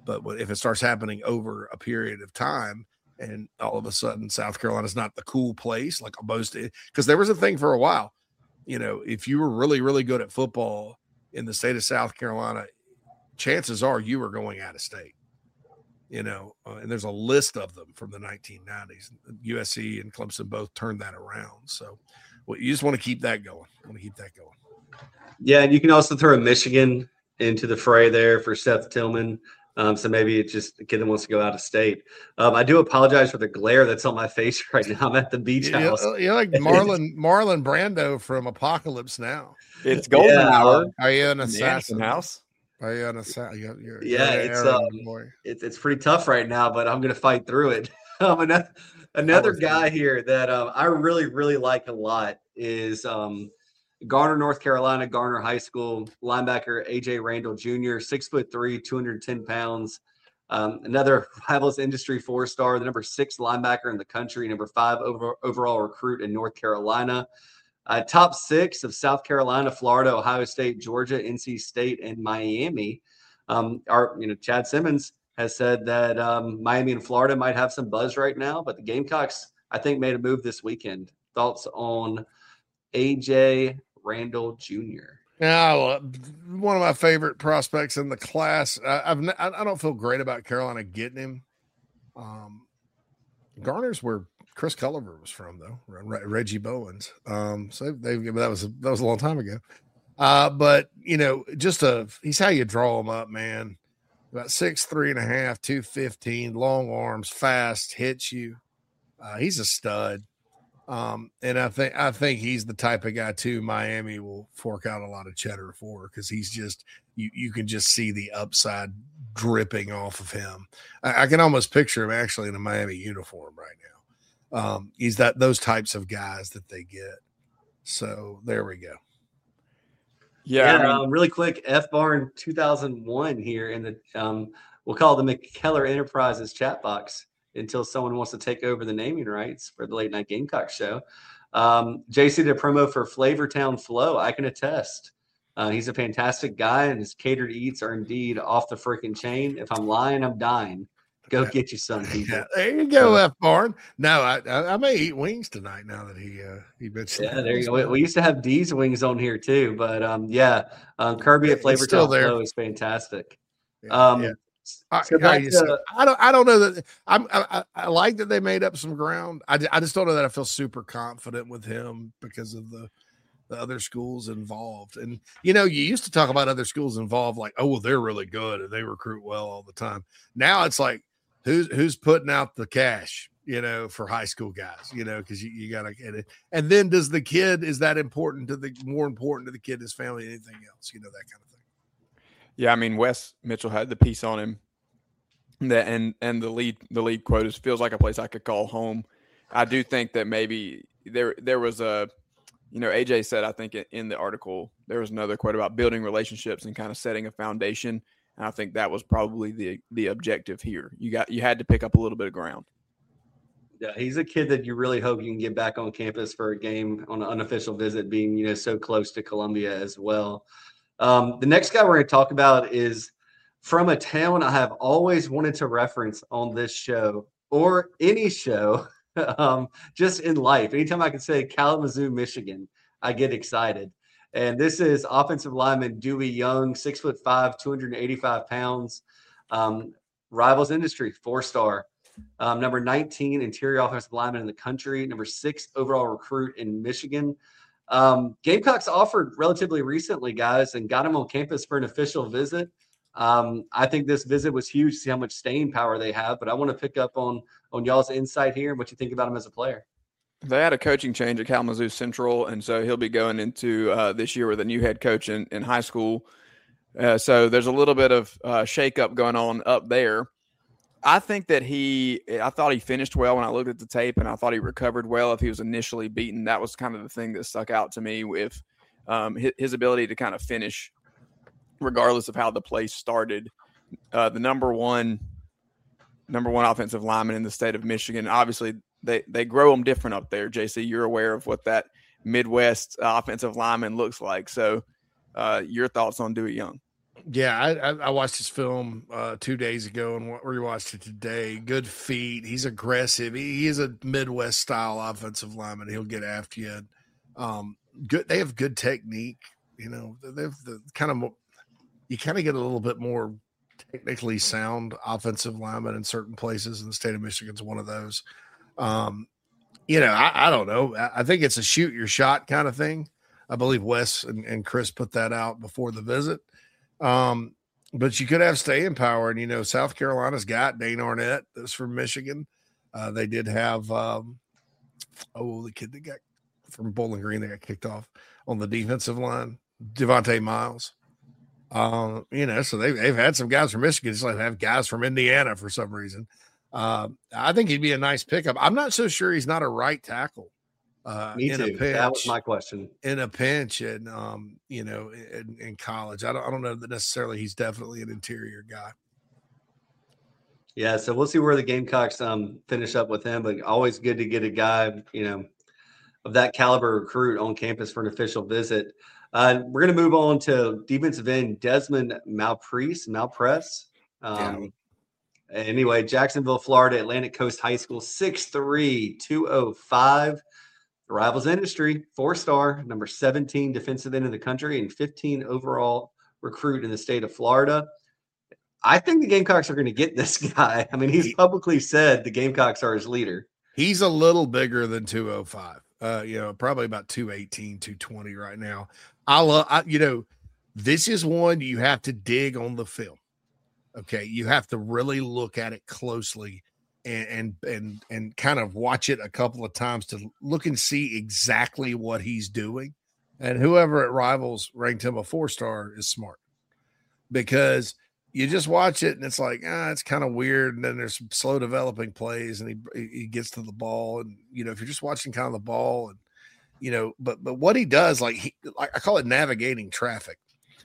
But if it starts happening over a period of time, and all of a sudden South Carolina's not the cool place like most, because there was a thing for a while, if you were really, really good at football in the state of South Carolina, chances are you were going out of state, and there's a list of them from the 1990s. USC and Clemson both turned that around. So you just want to keep that going. Yeah, and you can also throw Michigan into the fray there for Seth Tillman. So maybe it's just a kid that wants to go out of state. I do apologize for the glare that's on my face right now. I'm at the beach house. You're like Marlon Brando from Apocalypse Now. It's golden hour. Are you an assassin? House? Are you an assassin? It's pretty tough right now, but I'm going to fight through it. Another guy here that I really, really like a lot is Garner, North Carolina, Garner High School linebacker AJ Randall Jr., 6'3", 210 pounds. Another Rivals Industry 4-star, the number 6 linebacker in the country, number 5 overall recruit in North Carolina. Top 6 of South Carolina, Florida, Ohio State, Georgia, NC State, and Miami. Chad Simmons has said that Miami and Florida might have some buzz right now, but the Gamecocks, I think, made a move this weekend. Thoughts on AJ Randall Jr.? Now, one of my favorite prospects in the class. I don't feel great about Carolina getting him. Garner's where Chris Culliver was from, though. Reggie Bowens. So that was a long time ago. But he's how you draw him up, man. About 6'3.5", 215, long arms, fast, hits you. He's a stud. And I think he's the type of guy too Miami will fork out a lot of cheddar for, because he's just you can just see the upside dripping off of him. I can almost picture him actually in a Miami uniform right now. He's those types of guys that they get. So there we go. Yeah, really quick, F Barn 2001 here in the we'll call it the McKellar Enterprises chat box until someone wants to take over the naming rights for the Late Night Gamecock show. JC did a promo for Flavortown Flow. I can attest. He's a fantastic guy, and his catered eats are indeed off the freaking chain. If I'm lying, I'm dying. Go get you some, people. Yeah, there you go, F Barn. No, I may eat wings tonight now that he mentioned. Yeah, there you go. We used to have D's wings on here too, but Kirby at Flavortown Flow is fantastic. Yeah. I don't know that I like that they made up some ground. I just don't know that I feel super confident with him because of the other schools involved. And you used to talk about other schools involved like, oh well, they're really good and they recruit well all the time. Now it's like who's putting out the cash, for high school guys, because you gotta get it. And then is that more important to the kid, his family, anything else, that kind of thing. Yeah, I mean, Wes Mitchell had the piece on him that and the lead quote is, feels like a place I could call home. I do think that maybe there was a, AJ said, I think in the article, there was another quote about building relationships and kind of setting a foundation. And I think that was probably the objective here. You had to pick up a little bit of ground. Yeah, he's a kid that you really hope you can get back on campus for a game on an unofficial visit, being, so close to Columbia as well. The next guy we're going to talk about is from a town I have always wanted to reference on this show or any show, just in life. Anytime I can say Kalamazoo, Michigan, I get excited. And this is offensive lineman Dewey Young, 6'5", 285 pounds. Rivals Industry 4-star. Number 19 interior offensive lineman in the country. Number 6 overall recruit in Michigan. Gamecocks offered relatively recently, guys, and got him on campus for an official visit. I think this visit was huge to see how much staying power they have, but I want to pick up on y'all's insight here and what you think about him as a player. They had a coaching change at Kalamazoo Central, and so he'll be going into this year with a new head coach in high school. So there's a little bit of shakeup going on up there. I think that I thought he finished well when I looked at the tape, and I thought he recovered well if he was initially beaten. That was kind of the thing that stuck out to me with his ability to kind of finish regardless of how the play started. The number one offensive lineman in the state of Michigan. Obviously, they grow them different up there. JC, you're aware of what that Midwest offensive lineman looks like. So your thoughts on Dewey Young? Yeah, I watched his film 2 days ago and rewatched it today. Good feet. He's aggressive. He is a Midwest style offensive lineman. He'll get after you. Good. They have good technique. You know, they have the kind of you kind of get a little bit more technically sound offensive lineman in certain places, and the state of Michigan's one of those. You know, I don't know. I think it's a shoot your shot kind of thing. I believe Wes and Chris put that out before the visit. But you could have staying power, and you know, South Carolina's got Dane Arnett that's from Michigan. They did have the kid that got from Bowling Green that got kicked off on the defensive line, Devontae Miles. You know, so they've had some guys from Michigan, just like they have guys from Indiana for some reason. I think he'd be a nice pickup. I'm not so sure he's not a right tackle. Me too. That was my question. In a pinch, and you know, in college, I don't know that necessarily he's definitely an interior guy. Yeah, so we'll see where the Gamecocks finish up with him. But always good to get a guy, you know, of that caliber recruit on campus for an official visit. We're going to move on to defensive end Desmond Malpress. Anyway, Jacksonville, Florida, Atlantic Coast High School, 6'3", 205. Rivals industry, 4-star, number 17 defensive end in the country, and 15 overall recruit in the state of Florida. I think the Gamecocks are going to get this guy. I mean, he's publicly said the Gamecocks are his leader. He's a little bigger than 205. You know, probably about 218, 220 right now. You know, this is one you have to dig on the film. Okay, you have to really look at it closely and kind of watch it a couple of times to look and see exactly what he's doing. And whoever at Rivals ranked him a 4-star is smart, because you just watch it and it's like, it's kind of weird. And then there's some slow developing plays, and he gets to the ball. And, you know, if you're just watching kind of the ball and, you know, but what he does, like I call it navigating traffic.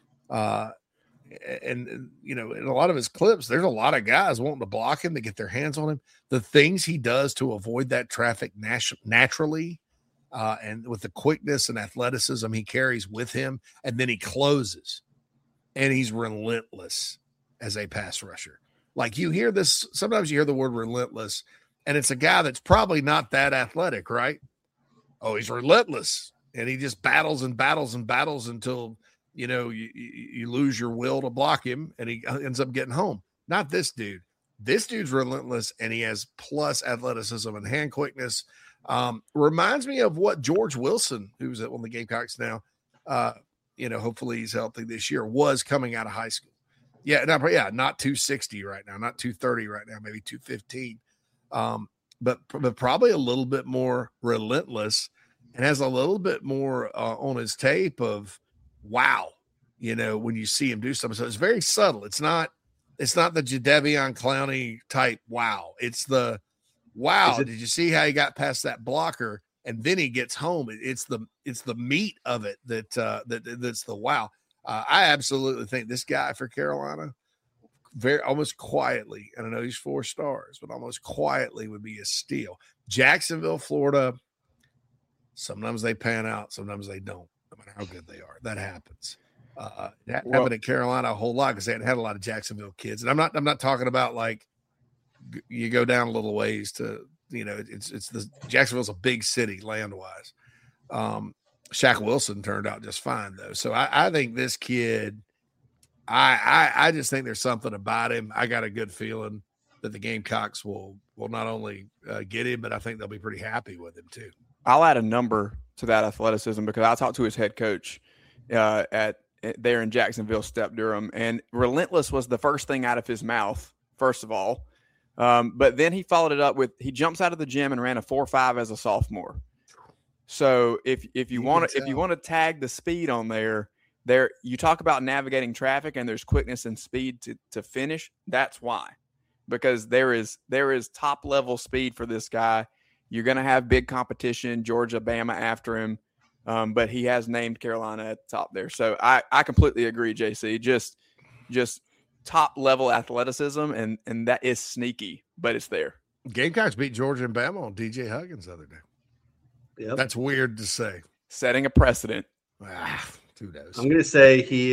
And you know, in a lot of his clips, there's a lot of guys wanting to block him to get their hands on him. The things he does to avoid that traffic naturally, and with the quickness and athleticism he carries with him, and then he closes, and he's relentless as a pass rusher. Like, you hear this, sometimes you hear the word relentless, and it's a guy that's probably not that athletic, right? Oh, he's relentless, and he just battles and battles and battles until, you know, you lose your will to block him, and he ends up getting home. Not this dude. This dude's relentless, and he has plus athleticism and hand quickness. Reminds me of what George Wilson, who's on the Gamecocks now, you know, hopefully he's healthy this year, was coming out of high school. Not 260 right now, not 230 right now, maybe 215. But probably a little bit more relentless, and has a little bit more on his tape of, wow, you know, when you see him do something. So it's very subtle. It's not the Jadeveon Clowney type wow. It's the wow. Did you see how he got past that blocker and then he gets home? It's the meat of it that's the wow. I absolutely think this guy for Carolina, very almost quietly, and I know he's 4 stars, but almost quietly would be a steal. Jacksonville, Florida, sometimes they pan out, sometimes they don't. No matter how good they are, that happens. That happened at Carolina a whole lot because they hadn't had a lot of Jacksonville kids. And I'm not talking about like you go down a little ways to, you know, it's the Jacksonville's a big city land wise. Shaq Wilson turned out just fine though. So I think this kid, I just think there's something about him. I got a good feeling that the Gamecocks will not only get him, but I think they'll be pretty happy with him too. I'll add a number to that athleticism because I talked to his head coach there in Jacksonville, Step Durham, and relentless was the first thing out of his mouth, first of all. But then he followed it up with, he jumps out of the gym and ran a 4.5 as a sophomore. So if you want to tag the speed on there, you talk about navigating traffic and there's quickness and speed to finish. That's why, because there is top level speed for this guy. You're going to have big competition, Georgia, Bama after him. But he has named Carolina at the top there. So I completely agree, JC. Just top level athleticism, and that is sneaky, but it's there. Gamecocks beat Georgia and Bama on DJ Huggins the other day. Yep. That's weird to say. Setting a precedent. Who knows? I'm going to say he is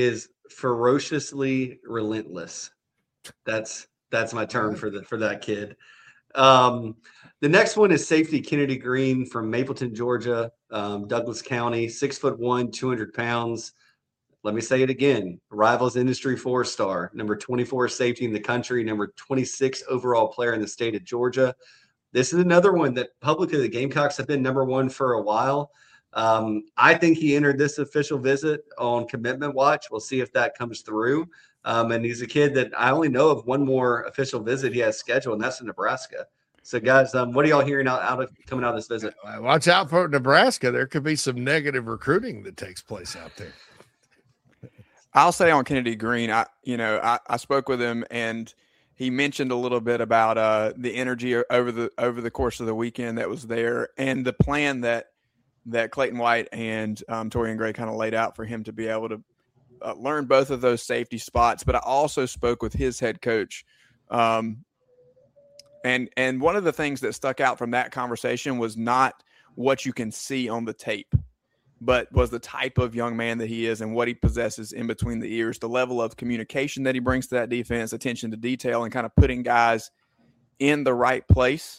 ferociously relentless. That's my term for that kid. The next one is safety Kennedy Green from Mapleton, Georgia, Douglas County, 6'1", 200 pounds. Let me say it again. Rivals Industry 4-star, number 24 safety in the country, number 26 overall player in the state of Georgia. This is another one that publicly the Gamecocks have been number one for a while. I think he entered this official visit on commitment watch. We'll see if that comes through. And he's a kid that I only know of one more official visit he has scheduled, and that's in Nebraska. So, guys, what are y'all hearing coming out of this visit? Watch out for Nebraska. There could be some negative recruiting that takes place out there. I'll say on Kennedy Green, I spoke with him, and he mentioned a little bit about the energy over the course of the weekend that was there, and the plan that Clayton White and Torian Gray kind of laid out for him to be able to learn both of those safety spots. But I also spoke with his head coach, and one of the things that stuck out from that conversation was not what you can see on the tape, but was the type of young man that he is and what he possesses in between the ears, the level of communication that he brings to that defense, attention to detail, and kind of putting guys in the right place.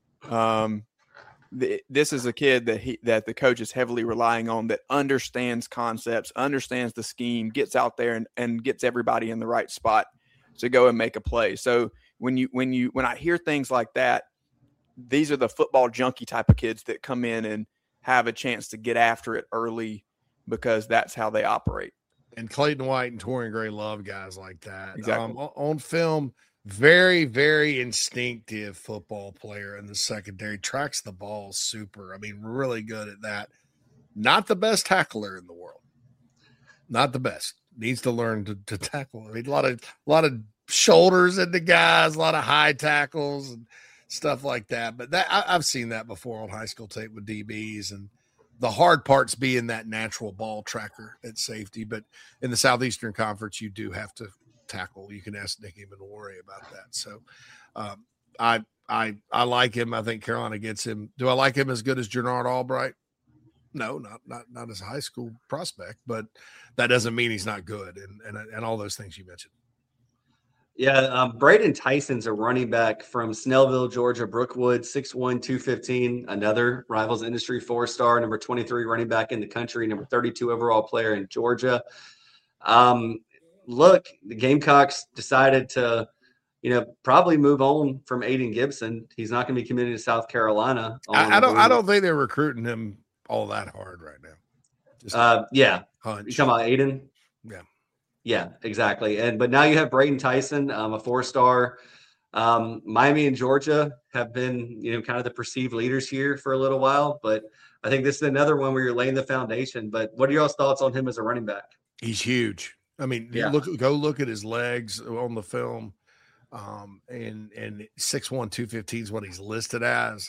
This is a kid that the coach is heavily relying on, that understands concepts, understands the scheme, gets out there and gets everybody in the right spot to go and make a play. So when I hear things like that, these are the football junkie type of kids that come in and have a chance to get after it early because that's how they operate. And Clayton White and Torian Gray love guys like that. Exactly. On film, very, very instinctive football player in the secondary, tracks the ball super. I mean, really good at that. Not the best tackler in the world. Not the best. Needs to learn to tackle. I mean, a lot of shoulders into guys, a lot of high tackles and stuff like that. But I've seen that before on high school tape with DBs, and the hard part's being that natural ball tracker at safety. But in the Southeastern Conference, you do have to tackle. You can ask Nick even to worry about that. So I like him. I think Carolina gets him. Do I like him as good as Jernard Albright? No, not as a high school prospect, but that doesn't mean he's not good and all those things you mentioned. Yeah, Braden Tyson's a running back from Snellville, Georgia, Brookwood, 6'1", 215, another Rivals Industry 4-star, number 23 running back in the country, number 32 overall player in Georgia. Look, the Gamecocks decided to, probably move on from Aiden Gibson. He's not going to be committed to South Carolina. I don't think they're recruiting him all that hard right now. Yeah. Hunch. You talking about Aiden? Yeah. Yeah, exactly. But now you have Braden Tyson, a 4-star. Miami and Georgia have been, kind of the perceived leaders here for a little while. But I think this is another one where you're laying the foundation. But what are y'all's thoughts on him as a running back? He's huge. I mean, go look at his legs on the film. And 6'1", 215 is what he's listed as.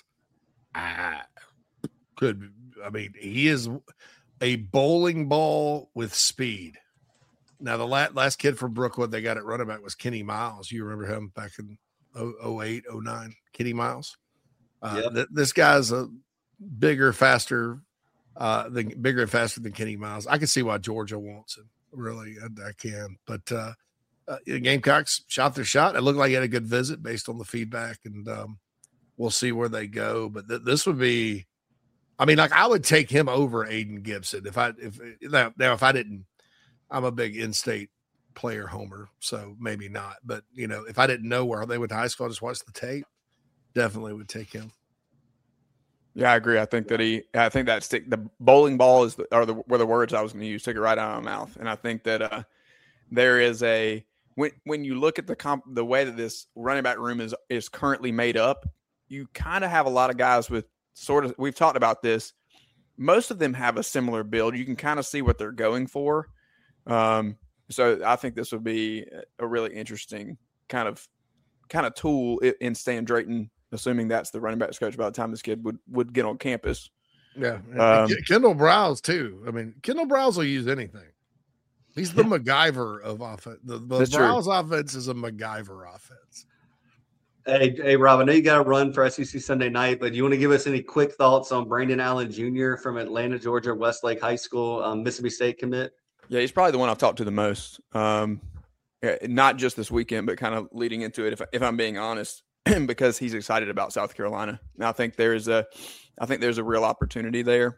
He is a bowling ball with speed. Now, the last kid from Brookwood they got at running back was Kenny Miles. You remember him back in 08, 09? Kenny Miles. This guy's a bigger and faster than Kenny Miles. I can see why Georgia wants him. Really, I can. But the Gamecocks shot their shot. It looked like he had a good visit based on the feedback, and we'll see where they go. But this would be, I would take him over Aiden Gibson if I didn't. I'm a big in-state player homer, so maybe not. But if I didn't know where they went to high school, I just watched the tape. Definitely would take him. Yeah, I agree. I think that the bowling ball were the words I was going to use. Took it right out of my mouth. And I think that there is when you look at the way that this running back room is currently made up, you kind of have a lot of guys with we've talked about this. Most of them have a similar build. You can kind of see what they're going for. So I think this would be a really interesting kind of tool in Stan Drayton, assuming that's the running backs coach by the time this kid would get on campus. Yeah. Kendall Browse too. Kendall Browse will use anything. He's the MacGyver of offense. The Browse offense is a MacGyver offense. Hey, Rob, I know you got to run for SEC Sunday night, but do you want to give us any quick thoughts on Brandon Allen Jr. from Atlanta, Georgia, Westlake High School, Mississippi State commit? Yeah, he's probably the one I've talked to the most. Not just this weekend, but kind of leading into it, if I'm being honest, because he's excited about South Carolina. And I think there's a real opportunity there.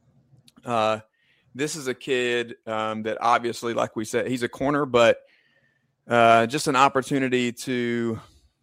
This is a kid that obviously, like we said, he's a corner, but just an opportunity to,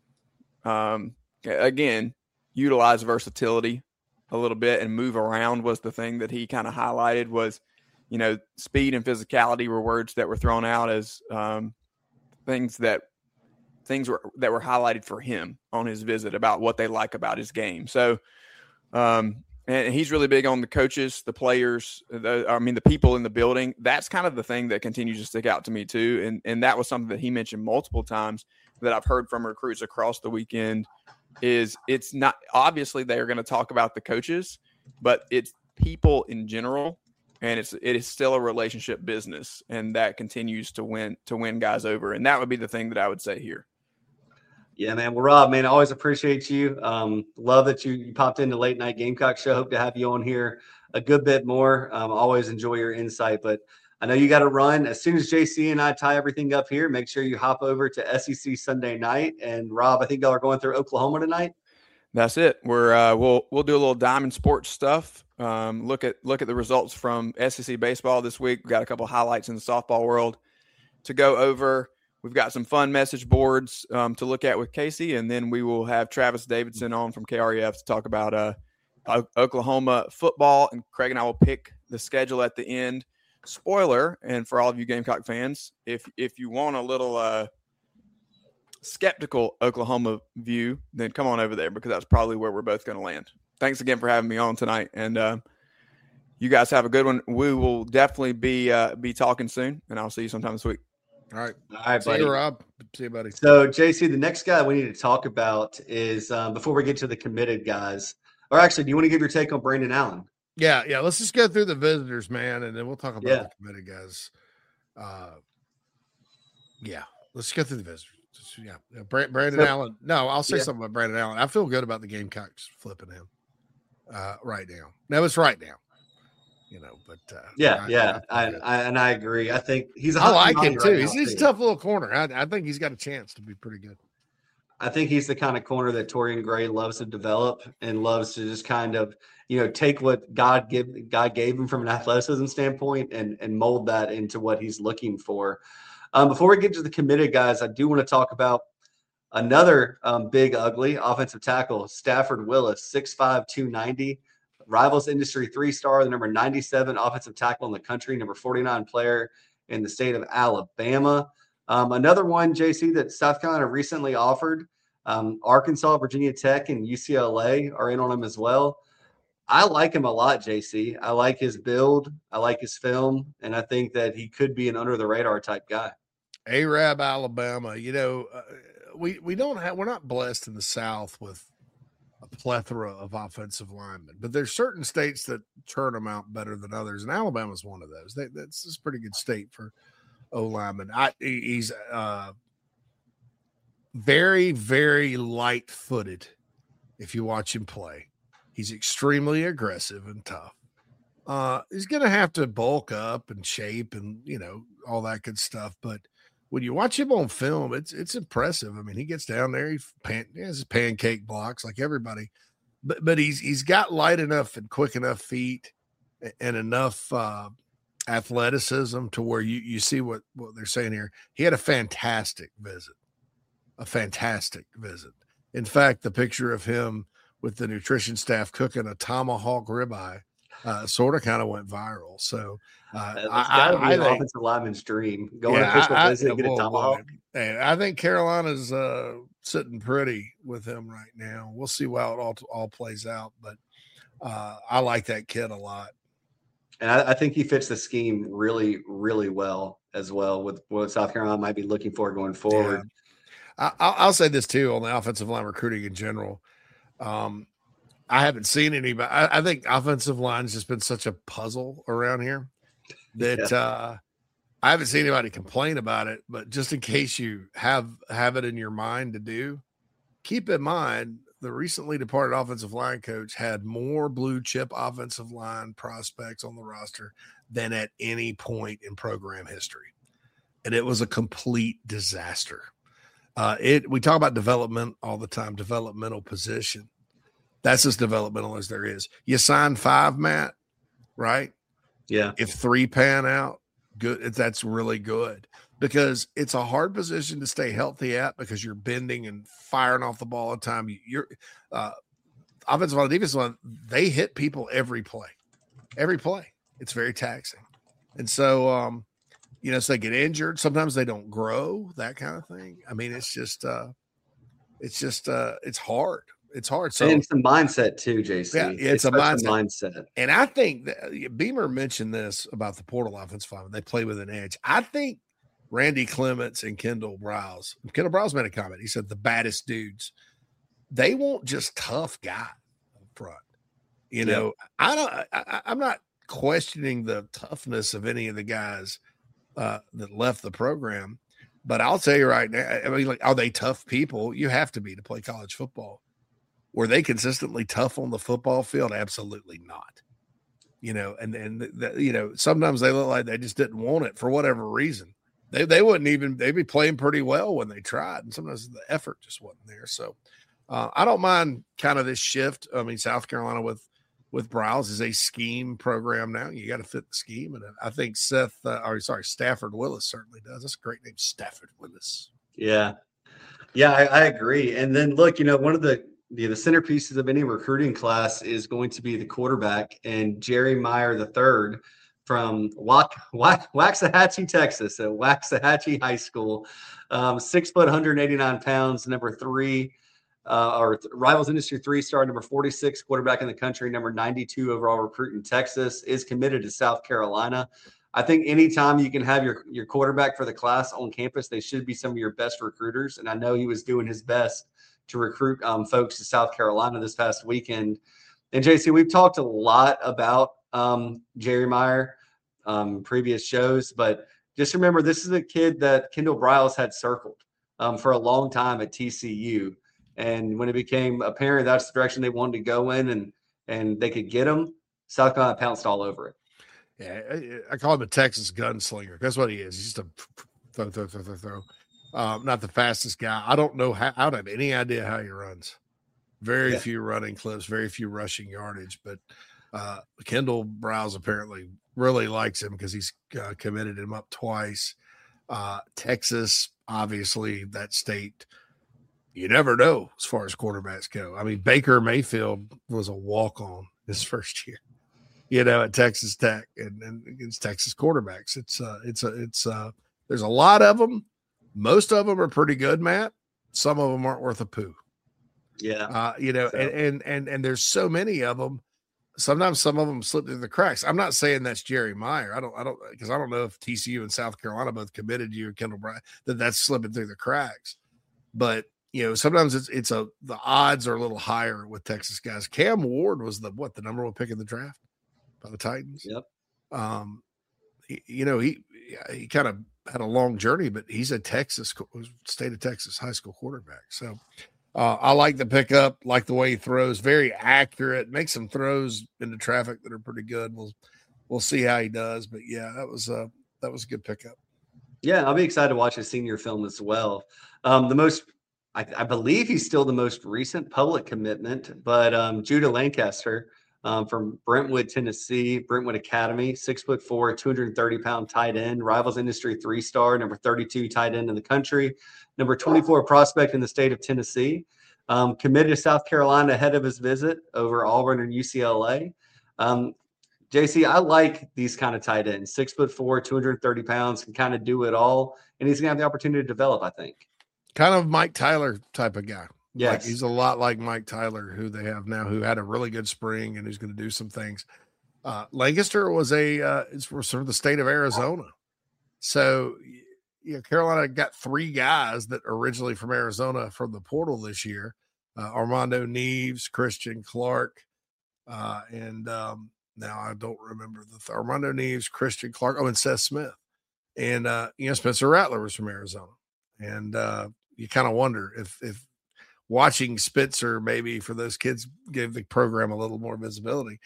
again, utilize versatility a little bit and move around was the thing that he kind of highlighted was, speed and physicality were words that were thrown out as things that were highlighted for him on his visit about what they like about his game. So, and he's really big on the coaches, the players, the people in the building. That's kind of the thing that continues to stick out to me too. And that was something that he mentioned multiple times that I've heard from recruits across the weekend is it's not obviously they are going to talk about the coaches, but it's people in general. And it is still a relationship business, and that continues to win guys over. And that would be the thing that I would say here. Yeah, man. Well, Rob, man, I always appreciate you. Love that you popped into Late Night Gamecock Show. Hope to have you on here a good bit more. Always enjoy your insight, but I know you got to run. As soon as JC and I tie everything up here, make sure you hop over to SEC Sunday night. And Rob, I think y'all are going through Oklahoma tonight. That's it. We'll do a little Diamond Sports stuff. Look at the results from SEC baseball this week. We've got a couple of highlights in the softball world to go over. We've got some fun message boards to look at with Casey, and then we will have Travis Davidson on from KREF to talk about Oklahoma football, and Craig and I will pick the schedule at the end. Spoiler, and for all of you Gamecock fans, if you want a little skeptical Oklahoma view, then come on over there because that's probably where we're both going to land. Thanks again for having me on tonight, and you guys have a good one. We will definitely be talking soon, and I'll see you sometime this week. All right, buddy. See you, Rob. See you, buddy. So, JC, the next guy we need to talk about is before we get to the committed guys, or actually, do you want to give your take on Brandon Allen? Yeah. Let's just go through the visitors, man, and then we'll talk about the committed guys. Let's go through the visitors. Yeah. Brandon Allen. No, I'll say something about Brandon Allen. I feel good about the Gamecocks flipping him right now. No, it's right now. But I agree. I think I like him too. He's a tough little corner. I think he's got a chance to be pretty good. I think he's the kind of corner that Torian Gray loves to develop and loves to just kind of, take what God gave him from an athleticism standpoint and mold that into what he's looking for. Before we get to the committed guys, I do want to talk about another big, ugly offensive tackle, Stafford Willis, 6'5", 290. Rivals Industry 3-star, the number 97 offensive tackle in the country, number 49 player in the state of Alabama. Another one, JC, that South Carolina recently offered. Arkansas, Virginia Tech, and UCLA are in on him as well. I like him a lot, JC. I like his build. I like his film. And I think that he could be an under-the-radar type guy. Arab, Alabama. We're not blessed in the South with a plethora of offensive linemen, but there's certain states that churn them out better than others, and Alabama's one of those. That's a pretty good state for O lineman. He's very, very light-footed. If you watch him play, he's extremely aggressive and tough. He's going to have to bulk up and shape and all that good stuff, but when you watch him on film, it's impressive. I mean, he gets down there, he has his pancake blocks like everybody, but he's got light enough and quick enough feet and enough athleticism to where you see what they're saying here. He had a fantastic visit. In fact, the picture of him with the nutrition staff cooking a tomahawk ribeye sort of kind of went viral. So I think offensive lineman's dream. Go on official visit and get a tomahawk. I think Carolina's sitting pretty with him right now. We'll see how it all plays out, but I like that kid a lot. And I think he fits the scheme really, really well as well with what South Carolina might be looking for going forward. Yeah. I'll say this too on the offensive line recruiting in general. I haven't seen anybody. I think offensive line has just been such a puzzle around here that I haven't seen anybody complain about it. But just in case you have it in your mind to do, keep in mind the recently departed offensive line coach had more blue chip offensive line prospects on the roster than at any point in program history. And it was a complete disaster. We talk about development all the time, developmental position. That's as developmental as there is. You sign 5, Matt, right? Yeah. If 3 pan out, good. That's really good, because it's a hard position to stay healthy at, because you're bending and firing off the ball all the time. You're offensive line, defensive line, they hit people every play. It's very taxing. And so, so they get injured. Sometimes they don't grow, that kind of thing. I mean, it's hard. It's hard. So and it's a mindset too, JC. Yeah, it's a mindset. And I think that Beamer mentioned this about the portal offensive line. They play with an edge. I think Randy Clements and Kendall Browse made a comment. He said the baddest dudes, they want just tough guys up front. I'm not questioning the toughness of any of the guys that left the program, but I'll tell you right now, I mean, like, are they tough people? You have to be to play college football. Were they consistently tough on the football field? Absolutely not. Sometimes they look like they just didn't want it for whatever reason. They wouldn't even, they'd be playing pretty well when they tried. And sometimes the effort just wasn't there. So I don't mind kind of this shift. I mean, South Carolina with Browse is a scheme program now. You got to fit the scheme. And I think Stafford Willis certainly does. That's a great name, Stafford Willis. Yeah. Yeah, I agree. And then look, one of the centerpieces of any recruiting class is going to be the quarterback, and Jerry Meyer III from Waxahachie, Texas, at Waxahachie High School, 6 foot, 189 pounds, number 3, or Rivals Industry 3-star, number 46 quarterback in the country, number 92 overall recruit in Texas, is committed to South Carolina. I think anytime you can have your quarterback for the class on campus, they should be some of your best recruiters. And I know he was doing his best to recruit folks to South Carolina this past weekend. And JC, we've talked a lot about Jerry Meyer previous shows, but just remember, this is a kid that Kendall Browse had circled for a long time at TCU. And when it became apparent that's the direction they wanted to go in and they could get him, South Carolina pounced all over it. Yeah, I call him a Texas gunslinger. That's what he is. He's just a throw. Not the fastest guy. I don't know how. I don't have any idea how he runs. Very few running clips, very few rushing yardage. But Kendall Browse apparently really likes him because he's committed him up twice. Texas, obviously, that state, you never know as far as quarterbacks go. I mean, Baker Mayfield was a walk-on his first year, at Texas Tech and against Texas quarterbacks. There's a lot of them. Most of them are pretty good, Matt. Some of them aren't worth a poo. Yeah. And there's so many of them. Sometimes some of them slip through the cracks. I'm not saying that's Jerry Meyer. I don't because I don't know if TCU and South Carolina both committed you, Kendall Bryan, that's slipping through the cracks. But sometimes the odds are a little higher with Texas guys. Cam Ward was the number 1 pick in the draft by the Titans. Yep. He kind of had a long journey, but he's a state of Texas high school quarterback. So I like the pickup, like the way he throws, very accurate, makes some throws into traffic that are pretty good. We'll see how he does, but yeah, that was a good pickup. Yeah, I'll be excited to watch his senior film as well. I believe he's still the most recent public commitment, but Judah Lancaster from Brentwood, Tennessee, Brentwood Academy, 6'4", 230-pound tight end, Rivals Industry 3-star, number 32 tight end in the country, number 24 prospect in the state of Tennessee, committed to South Carolina ahead of his visit over Auburn and UCLA. JC, I like these kind of tight ends, 6'4", 230 pounds, can kind of do it all, and he's going to have the opportunity to develop, I think. Kind of Mike Tyler type of guy. Yes. Like he's a lot like Mike Tyler, who they have now, who had a really good spring and who's going to do some things. Lancaster was it's from the state of Arizona. So, Carolina got 3 guys that originally from Arizona from the portal this year, Armando Neves, Christian Clark, and now I don't remember Armando Neves, Christian Clark, and Seth Smith. And, Spencer Rattler was from Arizona. And you kind of wonder if watching Spitzer maybe for those kids gave the program a little more visibility.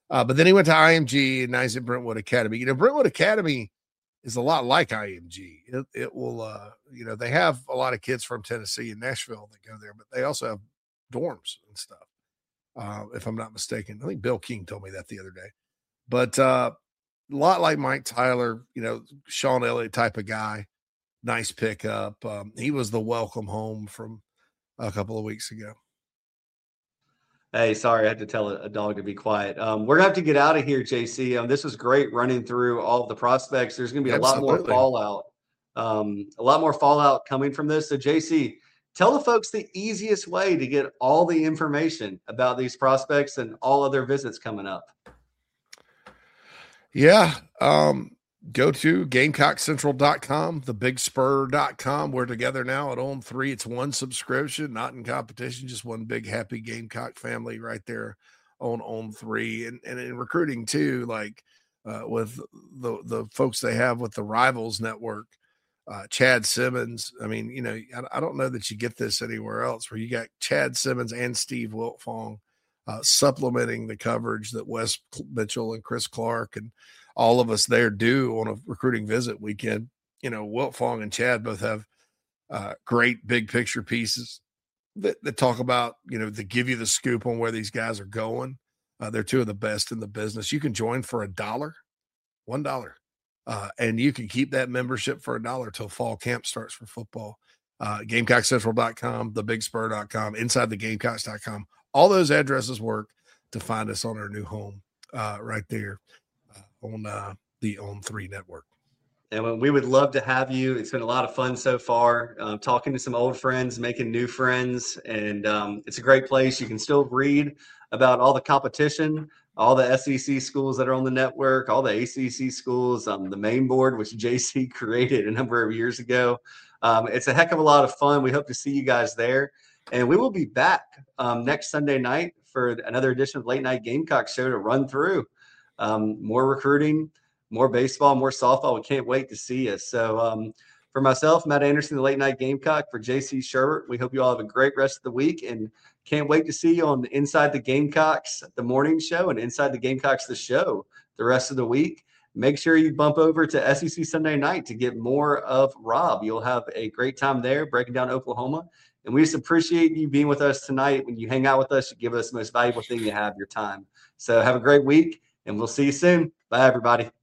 But then he went to IMG, and now he's at Brentwood Academy. You know, Brentwood Academy is a lot like IMG. It will, you know, they have a lot of kids from Tennessee and Nashville that go there, but they also have dorms and stuff. If I'm not mistaken, I think Bill King told me that the other day. But a lot like Mike Tyler, you know, Sean Elliott type of guy. Nice pickup. He was the welcome home from a couple of weeks ago. Hey, sorry, I had to tell a dog to be quiet. We're gonna have to get out of here, JC. This was great running through all of the prospects. There's gonna be a lot more fallout, coming from this. So, JC, tell the folks the easiest way to get all the information about these prospects and all other visits coming up. Yeah. Go to GamecockCentral.com, thebigspur.com. We're together now at On3. It's one subscription, not in competition, just one big happy Gamecock family right there on On3. And in recruiting too, like with the folks they have with the Rivals Network, Chad Simmons. I mean, you know, I don't know that you get this anywhere else, where you got Chad Simmons and Steve Wiltfong supplementing the coverage that Wes Mitchell and Chris Clark and all of us there do on a recruiting visit weekend. You know, Wiltfong and Chad both have great big picture pieces that talk about, you know, that give you the scoop on where these guys are going. They're two of the best in the business. You can join for $1, and you can keep that membership for $1 till fall camp starts for football. GamecockCentral.com, thebigspur.com, InsideTheGamecocks.com. All those addresses work to find us on our new home right there on the On3 network. And we would love to have you. It's been a lot of fun so far, talking to some old friends, making new friends. And it's a great place. You can still read about all the competition, all the SEC schools that are on the network, all the ACC schools, the main board, which JC created a number of years ago. It's a heck of a lot of fun. We hope to see you guys there. And we will be back next Sunday night for another edition of Late Night Gamecock Show to run through more recruiting, more baseball, more softball. We can't wait to see you. So for myself, Matt Anderson, the Late Night Gamecock, for JC Sherbert, we hope you all have a great rest of the week and can't wait to see you on Inside the Gamecocks, the morning show, and Inside the Gamecocks, the show, the rest of the week. Make sure you bump over to SEC Sunday Night to get more of Rob. You'll have a great time there breaking down Oklahoma. And we just appreciate you being with us tonight. When you hang out with us, you give us the most valuable thing you have, your time. So have a great week, and we'll see you soon. Bye, everybody.